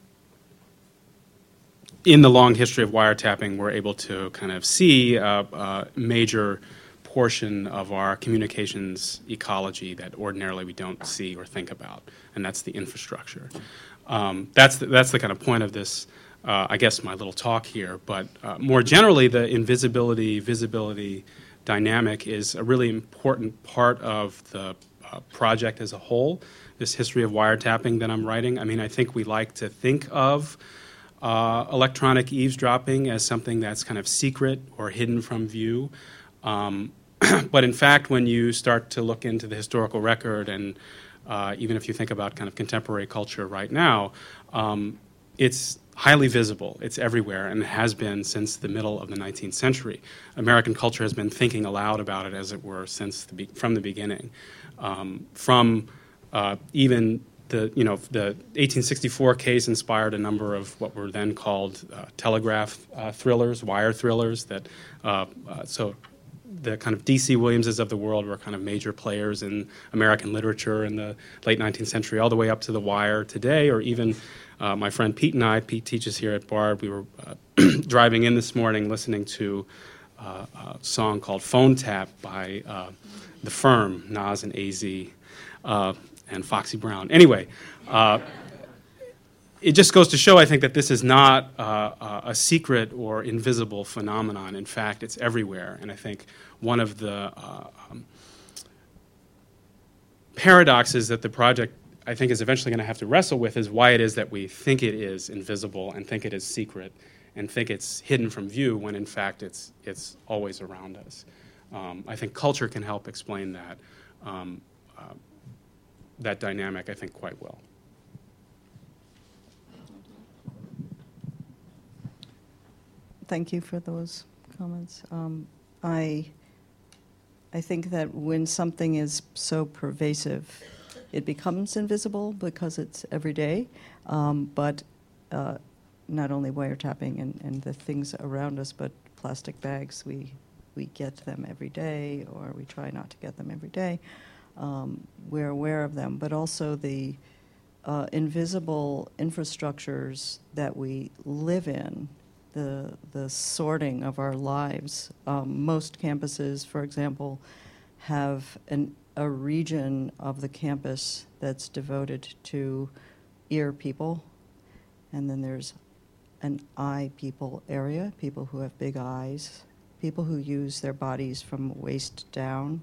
in the long history of wiretapping, we're able to kind of see a, a major portion of our communications ecology that ordinarily we don't see or think about, and that's the infrastructure. Um, that's the, that's the kind of point of this, uh, I guess, my little talk here. But uh, more generally, the invisibility, visibility dynamic is a really important part of the uh, project as a whole, this history of wiretapping that I'm writing. I mean, I think we like to think of uh, electronic eavesdropping as something that's kind of secret or hidden from view. Um, but in fact, when you start to look into the historical record, and uh, even if you think about kind of contemporary culture right now, um, it's highly visible. It's everywhere, and it has been since the middle of the nineteenth century. American culture has been thinking aloud about it, as it were, since the be- from the beginning. Um, from uh, even the, you know, the eighteen sixty-four case inspired a number of what were then called uh, telegraph uh, thrillers, wire thrillers. That uh, uh, so. The kind of D C Williamses of the world were kind of major players in American literature in the late nineteenth century, all the way up to The Wire today, or even uh, my friend Pete and I, Pete teaches here at Bard, we were uh, driving in this morning listening to uh, a song called Phone Tap by uh, The Firm, Nas and A Z, uh, and Foxy Brown. Anyway, uh, it just goes to show, I think, that this is not uh, a secret or invisible phenomenon. In fact, it's everywhere. And I think one of the uh, um, paradoxes that the project, I think, is eventually going to have to wrestle with is why it is that we think it is invisible and think it is secret and think it's hidden from view when, in fact, it's, it's always around us. Um, I think culture can help explain that, um, uh, that dynamic, I think, quite well. Thank you for those comments. Um, I, I think that when something is so pervasive, it becomes invisible because it's every day, um, but uh, not only wiretapping and, and the things around us, but plastic bags, we, we get them every day, or we try not to get them every day. Um, we're aware of them, but also the uh, invisible infrastructures that we live in, the the sorting of our lives. Um, most campuses, for example, have an, a region of the campus that's devoted to ear people, and then there's an eye people area, people who have big eyes, people who use their bodies from waist down,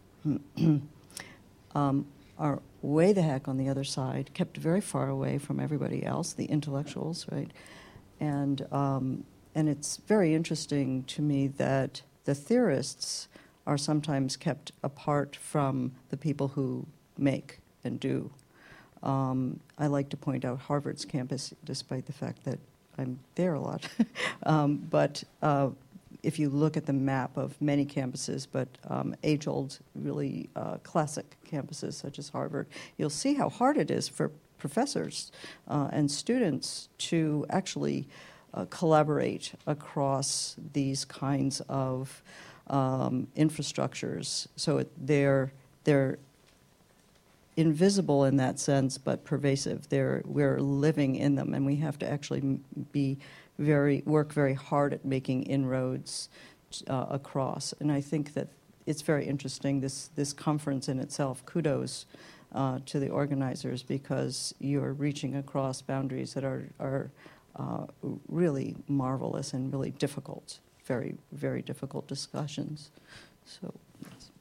um, are way the heck on the other side, kept very far away from everybody else, the intellectuals, right? And um, and it's very interesting to me that the theorists are sometimes kept apart from the people who make and do. Um, I like to point out Harvard's campus, despite the fact that I'm there a lot. um, but uh, if you look at the map of many campuses, but um, age-old, really uh, classic campuses such as Harvard, you'll see how hard it is for professors uh, and students to actually uh, collaborate across these kinds of um, infrastructures. So it, they're they're invisible in that sense, but pervasive. They're we're living in them, and we have to actually be very work very hard at making inroads uh, across. And I think that it's very interesting. This this conference in itself, kudos Uh, to the organizers, because you're reaching across boundaries that are, are uh, really marvelous and really difficult, very, very difficult discussions. So, yes.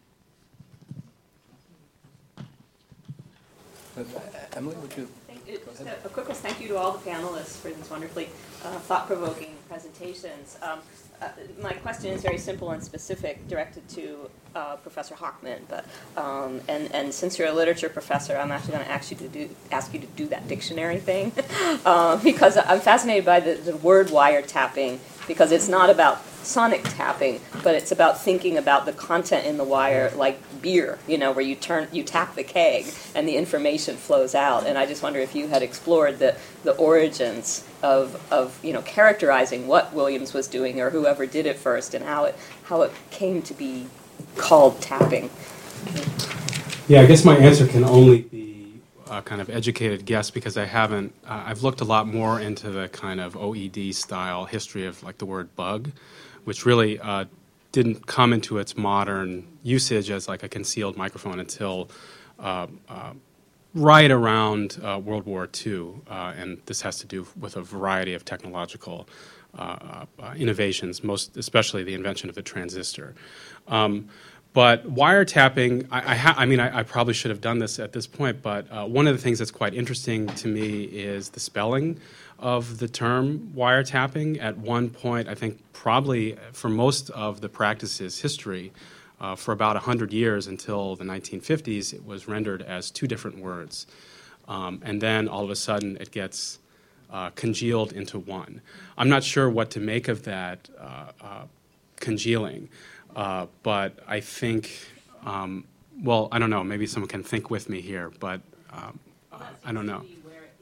Uh, Emily, would you? Thank you. Just a, a quick thank you to all the panelists for these wonderfully uh, thought-provoking presentations. Um, uh, my question is very simple and specific, directed to uh, Professor Hockman. But um, and and since you're a literature professor, I'm actually going to ask you to do ask you to do that dictionary thing uh, because I'm fascinated by the, the word wiretapping because it's not about sonic tapping, but it's about thinking about the content in the wire like beer, you know, where you turn, you tap the keg and the information flows out. And I just wonder if you had explored the, the origins of, of, you know, characterizing what Williams was doing or whoever did it first and how it, how it came to be called tapping. Yeah, I guess my answer can only be a kind of educated guess because I haven't, uh, I've looked a lot more into the kind of O E D style history of like the word bug, which really uh, didn't come into its modern usage as like a concealed microphone until uh, uh, right around uh, World War Two, uh, and this has to do with a variety of technological uh, uh, innovations, most especially the invention of the transistor. Um, But wiretapping, I, I, ha- I mean, I, I probably should have done this at this point, but uh, one of the things that's quite interesting to me is the spelling of the term wiretapping. At one point, I think probably for most of the practice's history, uh, for about one hundred years until the nineteen fifties, it was rendered as two different words. Um, and then all of a sudden it gets uh, congealed into one. I'm not sure what to make of that uh, uh, congealing. Uh, but I think, um, well, I don't know, maybe someone can think with me here, but um, uh, I don't know.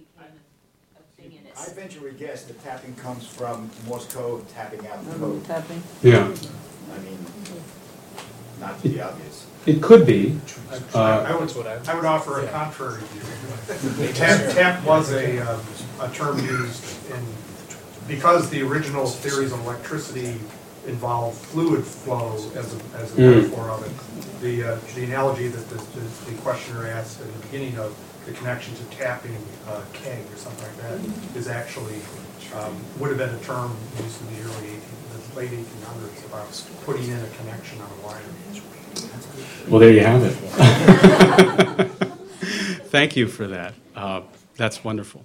I venture to guess that tapping comes from Morse code tapping out the Um, code. tapping. Yeah. I mean, not to be obvious. It could be. Uh, I would, I would offer a contrary view. Tap, tap was a, um, a term used in, because the original theories of electricity involve fluid flow as a, as a Mm. metaphor of it. The, uh, the analogy that the, the, the questioner asked at the beginning of the connection to tapping a keg or something like that is actually, um, would have been a term used in the early eighteen, the late eighteen hundreds about putting in a connection on a wire. Well, there you have it. Thank you for that. Uh, that's wonderful.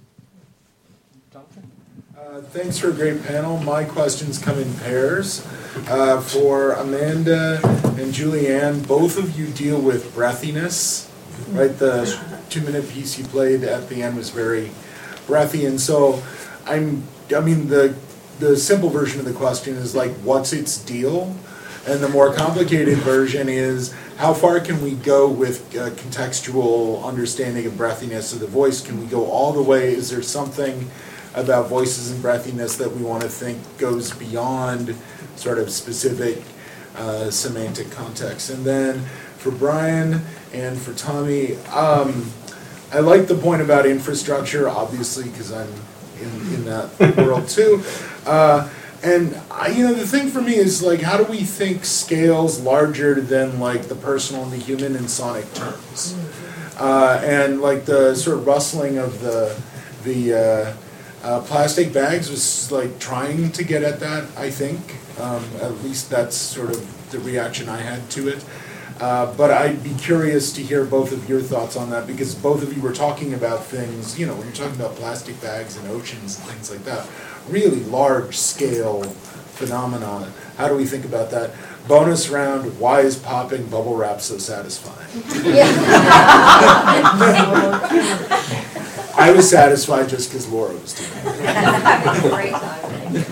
Uh, thanks for a great panel. My questions come in pairs. Uh, for Amanda and Julianne, both of you deal with breathiness, right? The two-minute piece you played at the end was very breathy, and so I'm. I mean, the the simple version of the question is like, what's its deal? And the more complicated version is, how far can we go with uh, contextual understanding of breathiness of the voice? Can we go all the way? Is there something about voices and breathiness that we want to think goes beyond sort of specific uh, semantic context? And then for Brian and for Tommy, um, I like the point about infrastructure, obviously, because I'm in, in that world too. Uh, and I, you know, the thing for me is like, how do we think scales larger than like the personal and the human in sonic terms? Uh, and like the sort of rustling of the the uh, uh, plastic bags was like trying to get at that. I think um, at least that's sort of the reaction I had to it. Uh, but I'd be curious to hear both of your thoughts on that, because both of you were talking about things, you know, when you're talking about plastic bags and oceans and things like that, really large scale phenomenon. How do we think about that? Bonus round, why is popping bubble wrap so satisfying? I was satisfied just because Laura was doing it. Great time.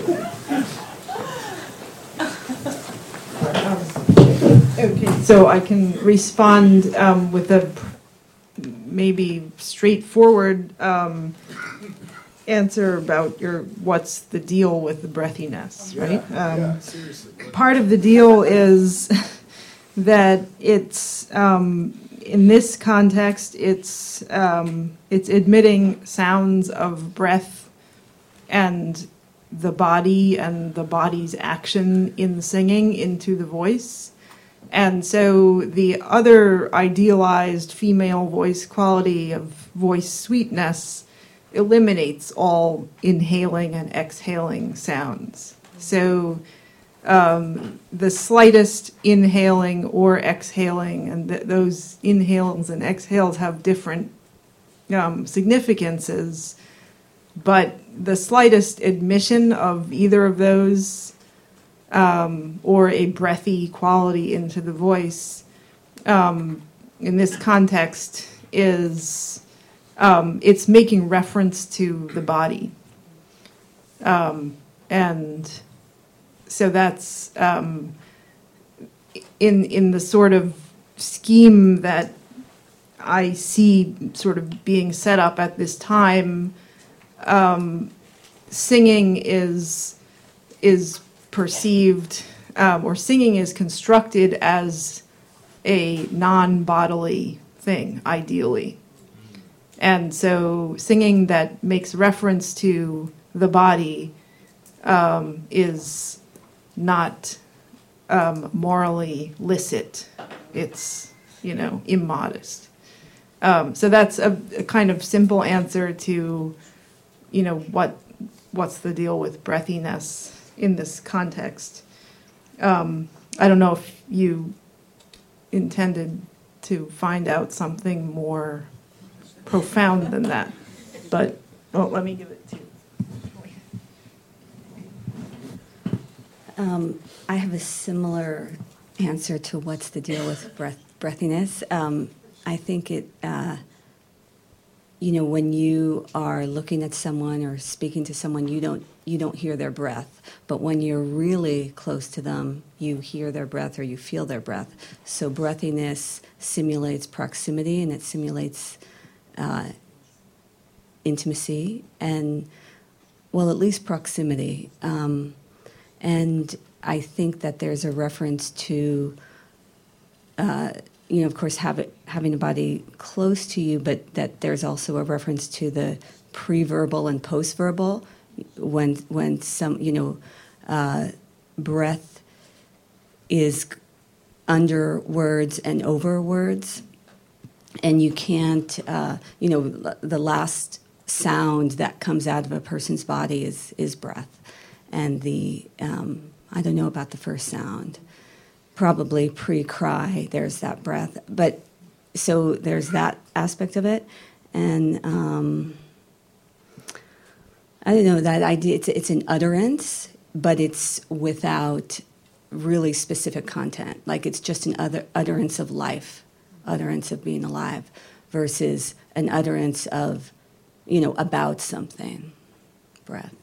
Okay, so I can respond um, with a maybe straightforward um, answer about your what's the deal with the breathiness, right? Yeah, um, yeah, seriously. Part of the deal is that it's um, in this context, it's um, it's admitting sounds of breath and the body and the body's action in singing into the voice. And so the other idealized female voice quality of voice sweetness eliminates all inhaling and exhaling sounds. So um, the slightest inhaling or exhaling, and th- those inhales and exhales have different um, significances, but the slightest admission of either of those Um, or a breathy quality into the voice, um, in this context, is um, it's making reference to the body. Um, and so that's um, in in the sort of scheme that I see sort of being set up at this time. Um, singing is is perceived, um, or singing is constructed as a non-bodily thing, ideally. And so singing that makes reference to the body um, is not um, morally licit. It's, you know, immodest. Um, so that's a, a kind of simple answer to, you know, what what's the deal with breathiness in this context. Um, I don't know if you intended to find out something more profound than that, but oh, let me give it to you. Um, I have a similar answer to what's the deal with breath, breathiness. Um, I think it, uh, you know, when you are looking at someone or speaking to someone, you don't you don't hear their breath. But when you're really close to them, you hear their breath or you feel their breath. So breathiness simulates proximity, and it simulates uh, intimacy and, well, at least proximity. Um, and I think that there's a reference to, uh, you know, of course, have it, having a body close to you, but that there's also a reference to the pre-verbal and post-verbal. When when some, you know, uh, breath is under words and over words, and you can't, uh, you know, the last sound that comes out of a person's body is is breath, and the um, I don't know about the first sound, probably pre-cry. There's that breath, but so there's that aspect of it, and. Um, I don't know, that idea, it's, it's an utterance, but it's without really specific content. Like it's just an utter, utterance of life, utterance of being alive, versus an utterance of, you know, about something, breath.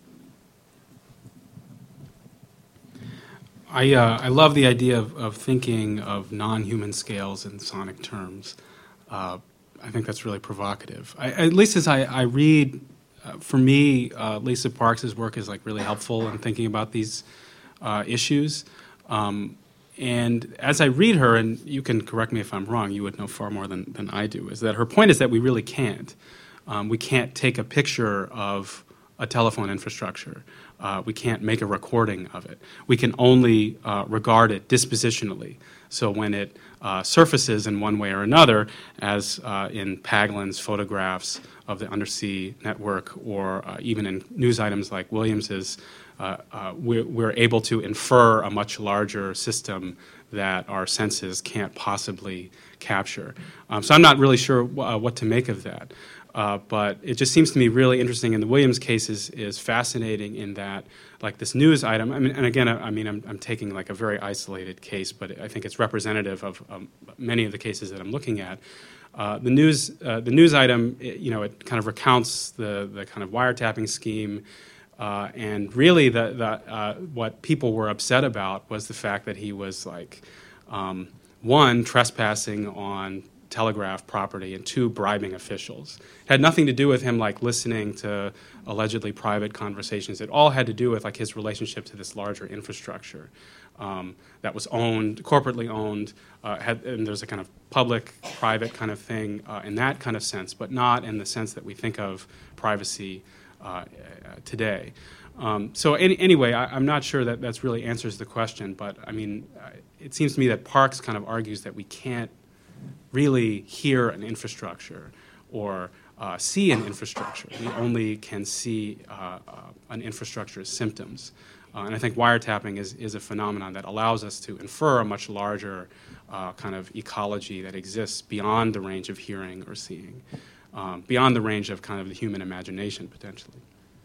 I, uh, I love the idea of, of thinking of non-human scales in sonic terms. Uh, I think that's really provocative. I, at least as I, I read... Uh, for me, uh, Lisa Parks' work is like really helpful in thinking about these uh, issues. Um, and as I read her, and you can correct me if I'm wrong, you would know far more than, than I do, is that her point is that we really can't. Um, we can't take a picture of a telephone infrastructure. Uh, we can't make a recording of it. We can only uh, regard it dispositionally. So when it uh, surfaces in one way or another, as uh, in Paglen's photographs of the undersea network, or uh, even in news items like Williams's, uh, uh, we're, we're able to infer a much larger system that our senses can't possibly capture. Um, so I'm not really sure w- uh, what to make of that. Uh, but it just seems to me really interesting, and the Williams case is, is fascinating in that, like this news item, I mean, and again, I, I mean, I'm, I'm taking like a very isolated case, but I think it's representative of um, many of the cases that I'm looking at. Uh, the news, uh, the news item, it, you know, it kind of recounts the the kind of wiretapping scheme, uh, and really, the the uh, what people were upset about was the fact that he was like, um, one, trespassing on Telegraph property, and two, bribing officials. It had nothing to do with him like listening to allegedly private conversations. It all had to do with like his relationship to this larger infrastructure um, that was owned, corporately owned, uh, had, and there's a kind of public-private kind of thing uh, in that kind of sense, but not in the sense that we think of privacy uh, today. Um, so any, anyway, I, I'm not sure that that's really answers the question, but I mean, uh, it seems to me that Parks kind of argues that we can't really hear an infrastructure or uh, see an infrastructure. We only can see uh, uh, an infrastructure's symptoms. Uh, and I think wiretapping is, is a phenomenon that allows us to infer a much larger uh, kind of ecology that exists beyond the range of hearing or seeing, um, beyond the range of kind of the human imagination, potentially.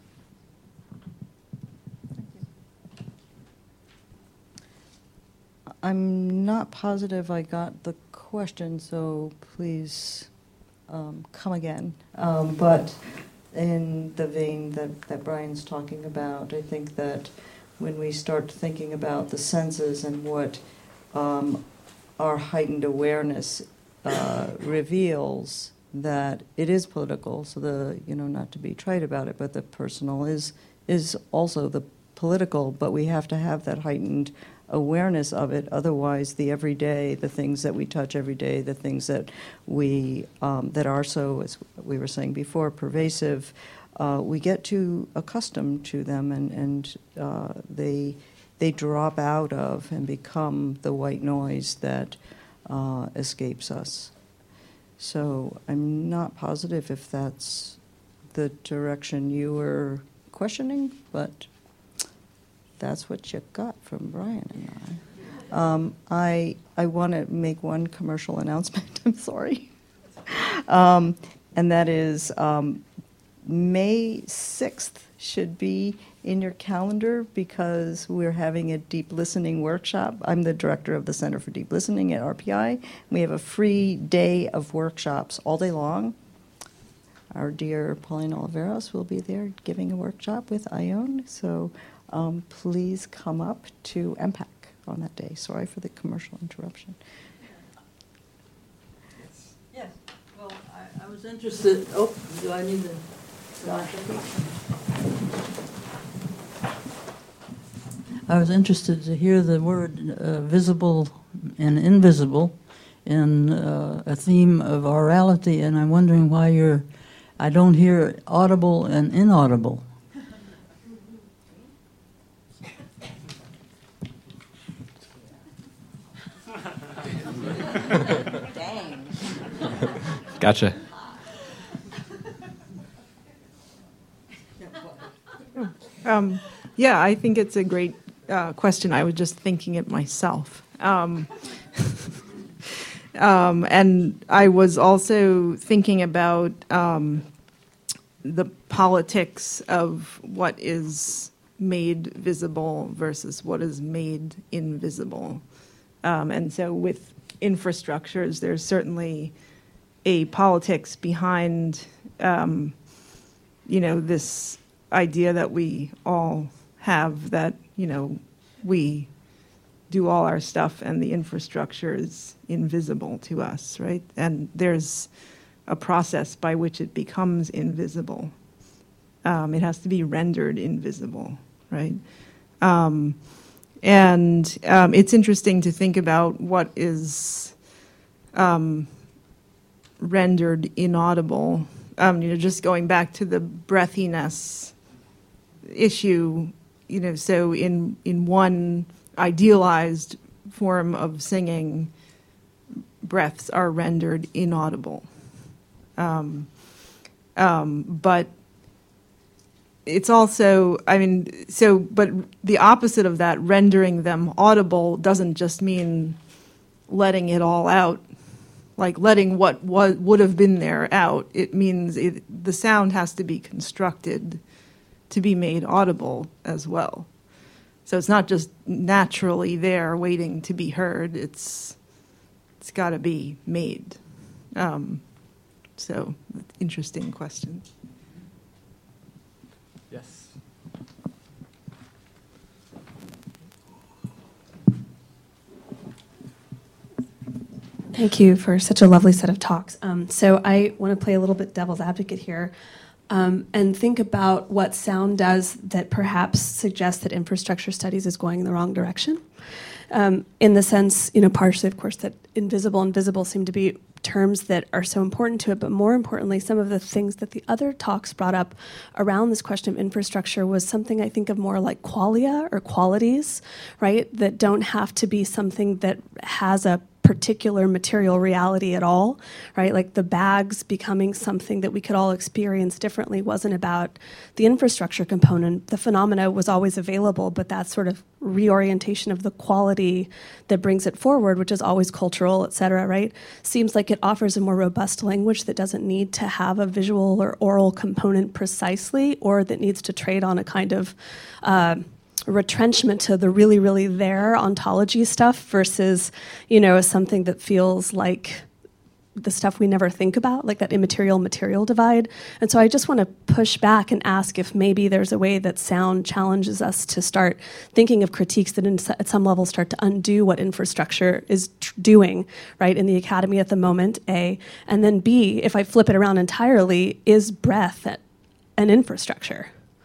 I'm not positive I got the question, so please um, come again. Um, but in the vein that, that Brian's talking about, I think that when we start thinking about the senses and what um, our heightened awareness uh, reveals, that it is political. So the, you know, not to be trite about it, but the personal is is also the political, but we have to have that heightened awareness of it. Otherwise, the everyday, the things that we touch every day, the things that we um, that are so, as we were saying before, pervasive, uh, we get too accustomed to them, and and uh, they they drop out of and become the white noise that uh, escapes us. So I'm not positive if that's the direction you were questioning, but that's what you got from Brian and I. Um, I I want to make one commercial announcement. I'm sorry, um, and that is um, May sixth should be in your calendar because we're having a deep listening workshop. I'm the director of the Center for Deep Listening at R P I. We have a free day of workshops all day long. Our dear Pauline Oliveros will be there giving a workshop with Ione. So um, please come up to M PAC on that day. Sorry for the commercial interruption. Yes. Well, I, I was interested. Oh, do I need to? I was interested to hear the word uh, visible and invisible in uh, a theme of orality, and I'm wondering why you're. I don't hear audible and inaudible. Dang. Gotcha. Um, yeah, I think it's a great uh, question. I was just thinking it myself. Um, um, and I was also thinking about um, the politics of what is made visible versus what is made invisible. Um, and so with infrastructures, there's certainly a politics behind, um, you know, this idea that we all have that, you know, we do all our stuff and the infrastructure is invisible to us, right? And there's a process by which it becomes invisible. Um, it has to be rendered invisible, right? Um, and um, it's interesting to think about what is um, rendered inaudible. Um, you know, just going back to the breathiness issue, you know, so in in one idealized form of singing, breaths are rendered inaudible. Um, um, but it's also, I mean, so, but the opposite of that, rendering them audible, doesn't just mean letting it all out, like letting what was, would have been there out. It means it, the sound has to be constructed to be made audible as well. So it's not just naturally there waiting to be heard. It's it's got to be made. Um, so interesting question. Yes. Thank you for such a lovely set of talks. Um, so I want to play a little bit devil's advocate here. Um, and think about what sound does that perhaps suggests that infrastructure studies is going in the wrong direction. Um, in the sense, you know, partially, of course, that invisible and visible seem to be terms that are so important to it, but more importantly, some of the things that the other talks brought up around this question of infrastructure was something I think of more like qualia or qualities, right, that don't have to be something that has a particular material reality at all, right? Like the bags becoming something that we could all experience differently wasn't about the infrastructure component. The phenomena was always available, but that sort of reorientation of the quality that brings it forward, which is always cultural, et cetera, right? Seems like it offers a more robust language that doesn't need to have a visual or oral component precisely, or that needs to trade on a kind of uh, retrenchment to the really, really there ontology stuff versus, you know, something that feels like the stuff we never think about, like that immaterial material divide. And so I just want to push back and ask if maybe there's a way that sound challenges us to start thinking of critiques that in, at some level start to undo what infrastructure is tr- doing, right, in the academy at the moment, A. And then B, if I flip it around entirely, is breath an infrastructure?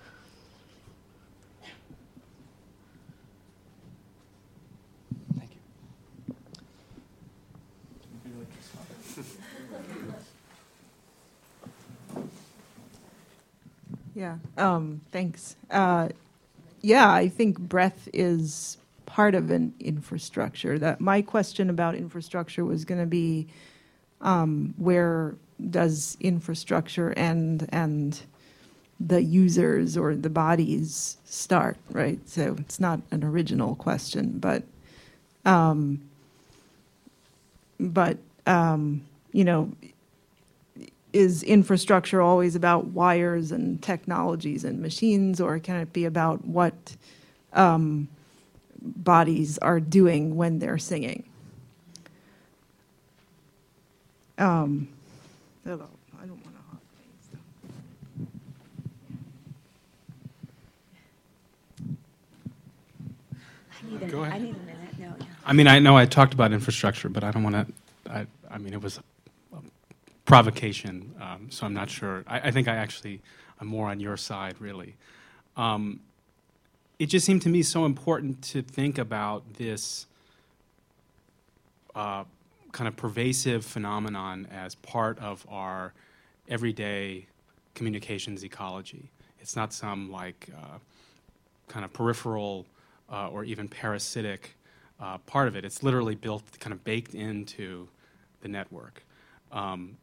Yeah, um, thanks. Uh, yeah, I think breath is part of an infrastructure. That my question about infrastructure was going to be, um, where does infrastructure end and the users or the bodies start, right? So it's not an original question, but, um, but um, you know, is infrastructure always about wires and technologies and machines, or can it be about what um, bodies are doing when they're singing? Um, I don't want to hot I need a, Go ahead. I need a minute. No, no. I mean, I know I talked about infrastructure, but I don't want to. I, I mean, it was a, a provocation, um, so I'm not sure. I, I think I actually am more on your side, really. Um, it just seemed to me so important to think about this uh, kind of pervasive phenomenon as part of our everyday communications ecology. It's not some like uh, kind of peripheral uh, or even parasitic uh, part of it. It's literally built, kind of baked into the network. Um,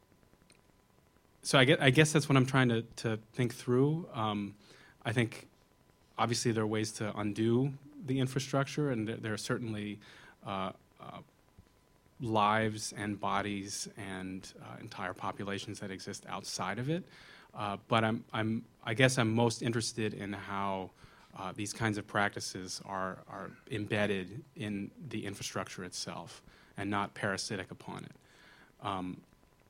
so I guess, I guess that's what I'm trying to, to think through. Um, I think obviously there are ways to undo the infrastructure, and there, there are certainly uh, uh, lives and bodies and uh, entire populations that exist outside of it. Uh, but I'm, I'm, I guess I'm most interested in how uh, these kinds of practices are, are embedded in the infrastructure itself and not parasitic upon it. Um,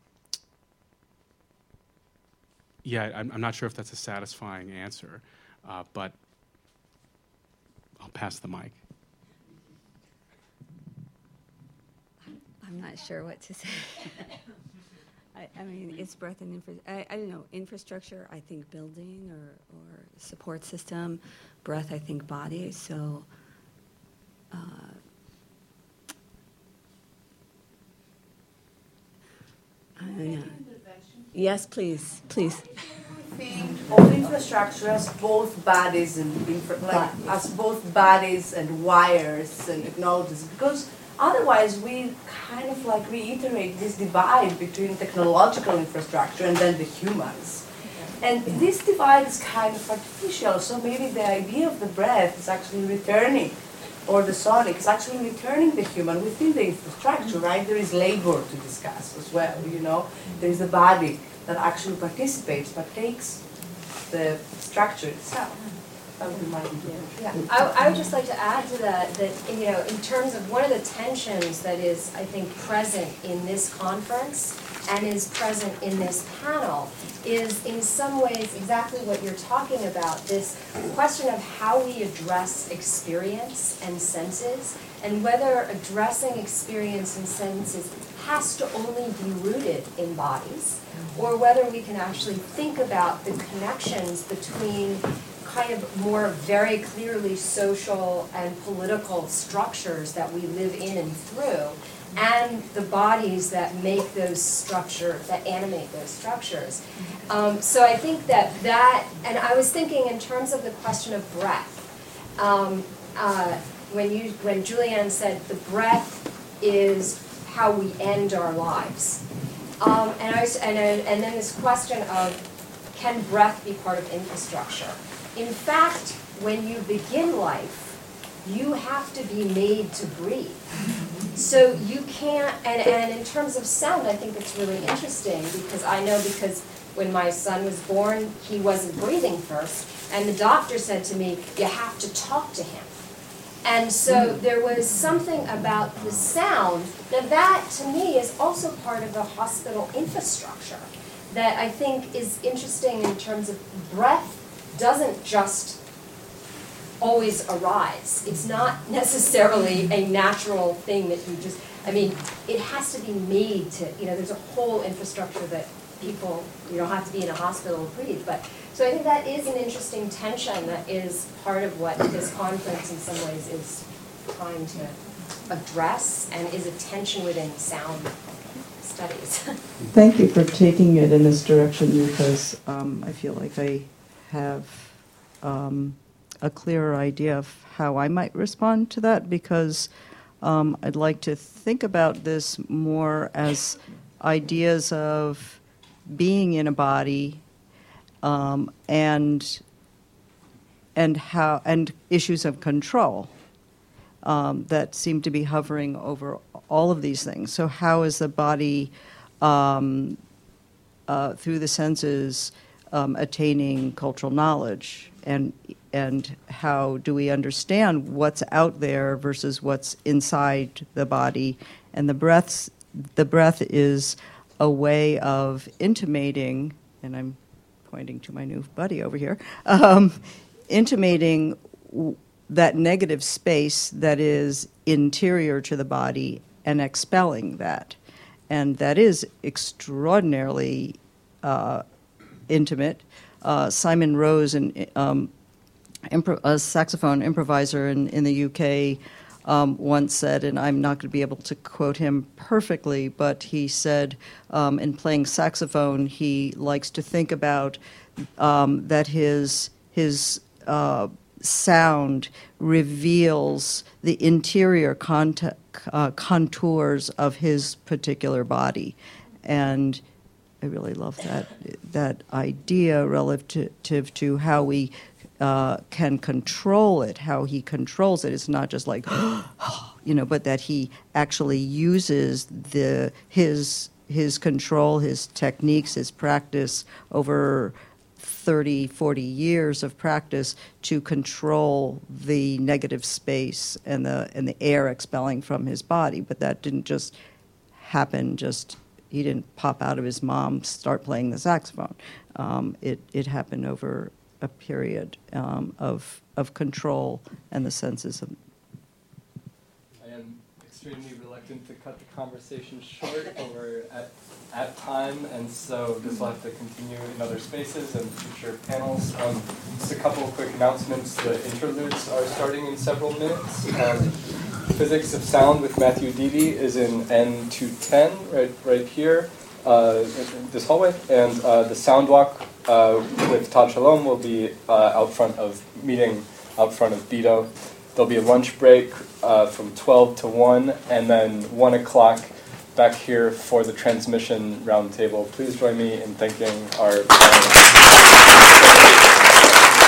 yeah, I'm, I'm not sure if that's a satisfying answer, uh, but I'll pass the mic. I'm not sure what to say. I, I mean, it's breath and infra. I, I don't know, infrastructure. I think building or or support system. Breath. I think body. So. Uh, I don't know. Yes, please, please. Think of infrastructure as both bodies and infra- like as both bodies and wires and technologies, because otherwise we kind of like reiterate this divide between technological infrastructure and then the humans. And this divide is kind of artificial, so maybe the idea of the breath is actually returning, or the sonic is actually returning the human within the infrastructure, right? There is labor to discuss as well, you know? There is a body that actually participates but takes the structure itself. That would be my idea. Yeah, I, I would just like to add to that, that, you know, in terms of one of the tensions that is, I think, present in this conference and is present in this panel is in some ways exactly what you're talking about, this question of how we address experience and senses, and whether addressing experience and senses has to only be rooted in bodies, or whether we can actually think about the connections between kind of more very clearly social and political structures that we live in and through, and the bodies that make those structures, that animate those structures. Um, so I think that that, and I was thinking in terms of the question of breath, um, uh, when you, when Julianne said the breath is how we end our lives. Um, and, I was, and, and then this question of, can breath be part of infrastructure? In fact, when you begin life, you have to be made to breathe. So you can't, and, and in terms of sound, I think it's really interesting, because I know because when my son was born, he wasn't breathing first, and the doctor said to me, you have to talk to him. And so there was something about the sound. Now that, to me, is also part of the hospital infrastructure that I think is interesting in terms of breath doesn't just always arise. It's not necessarily a natural thing that you just, I mean, it has to be made to, you know, there's a whole infrastructure that people, you don't have to be in a hospital to breathe. But so I think that is an interesting tension that is part of what this conference in some ways is trying to address and is a tension within sound studies. Thank you for taking it in this direction because um, I feel like I have um, a clearer idea of how I might respond to that because um, I'd like to think about this more as ideas of being in a body um, and and how and issues of control um, that seem to be hovering over all of these things. So how is the body um, uh, through the senses um, attaining cultural knowledge, and and how do we understand what's out there versus what's inside the body? And the breaths the breath is a way of intimating, and I'm pointing to my new buddy over here, um, intimating w- that negative space that is interior to the body and expelling that. And that is extraordinarily uh, intimate. Uh, Simon Rose, an, um, impro- a saxophone improviser in, in the U K, Um, once said, and I'm not going to be able to quote him perfectly, but he said um, in playing saxophone, he likes to think about um, that his his uh, sound reveals the interior cont- uh, contours of his particular body, and I really love that that idea relative to how we Uh, can control it, how he controls it. It's not just like, you know, but that he actually uses the his his control, his techniques, his practice over thirty, forty years of practice to control the negative space and the and the air expelling from his body. But that didn't just happen. Just he didn't pop out of his mom, start playing the saxophone. Um, it it happened over a period um, of of control and the senses of. I am extremely reluctant to cut the conversation short over at, at time, and so this will have to continue in other spaces and future panels. Um, just a couple of quick announcements. The interludes are starting in several minutes. Um, Physics of Sound with Matthew Deedy is in N two ten, right right here, uh, in this hallway, and uh, the Sound Walk Uh, with Todd Shalom will be uh, out front of, meeting out front of Bido. There'll be a lunch break uh, from twelve to one, and then one o'clock back here for the transmission roundtable. Please join me in thanking our panelists.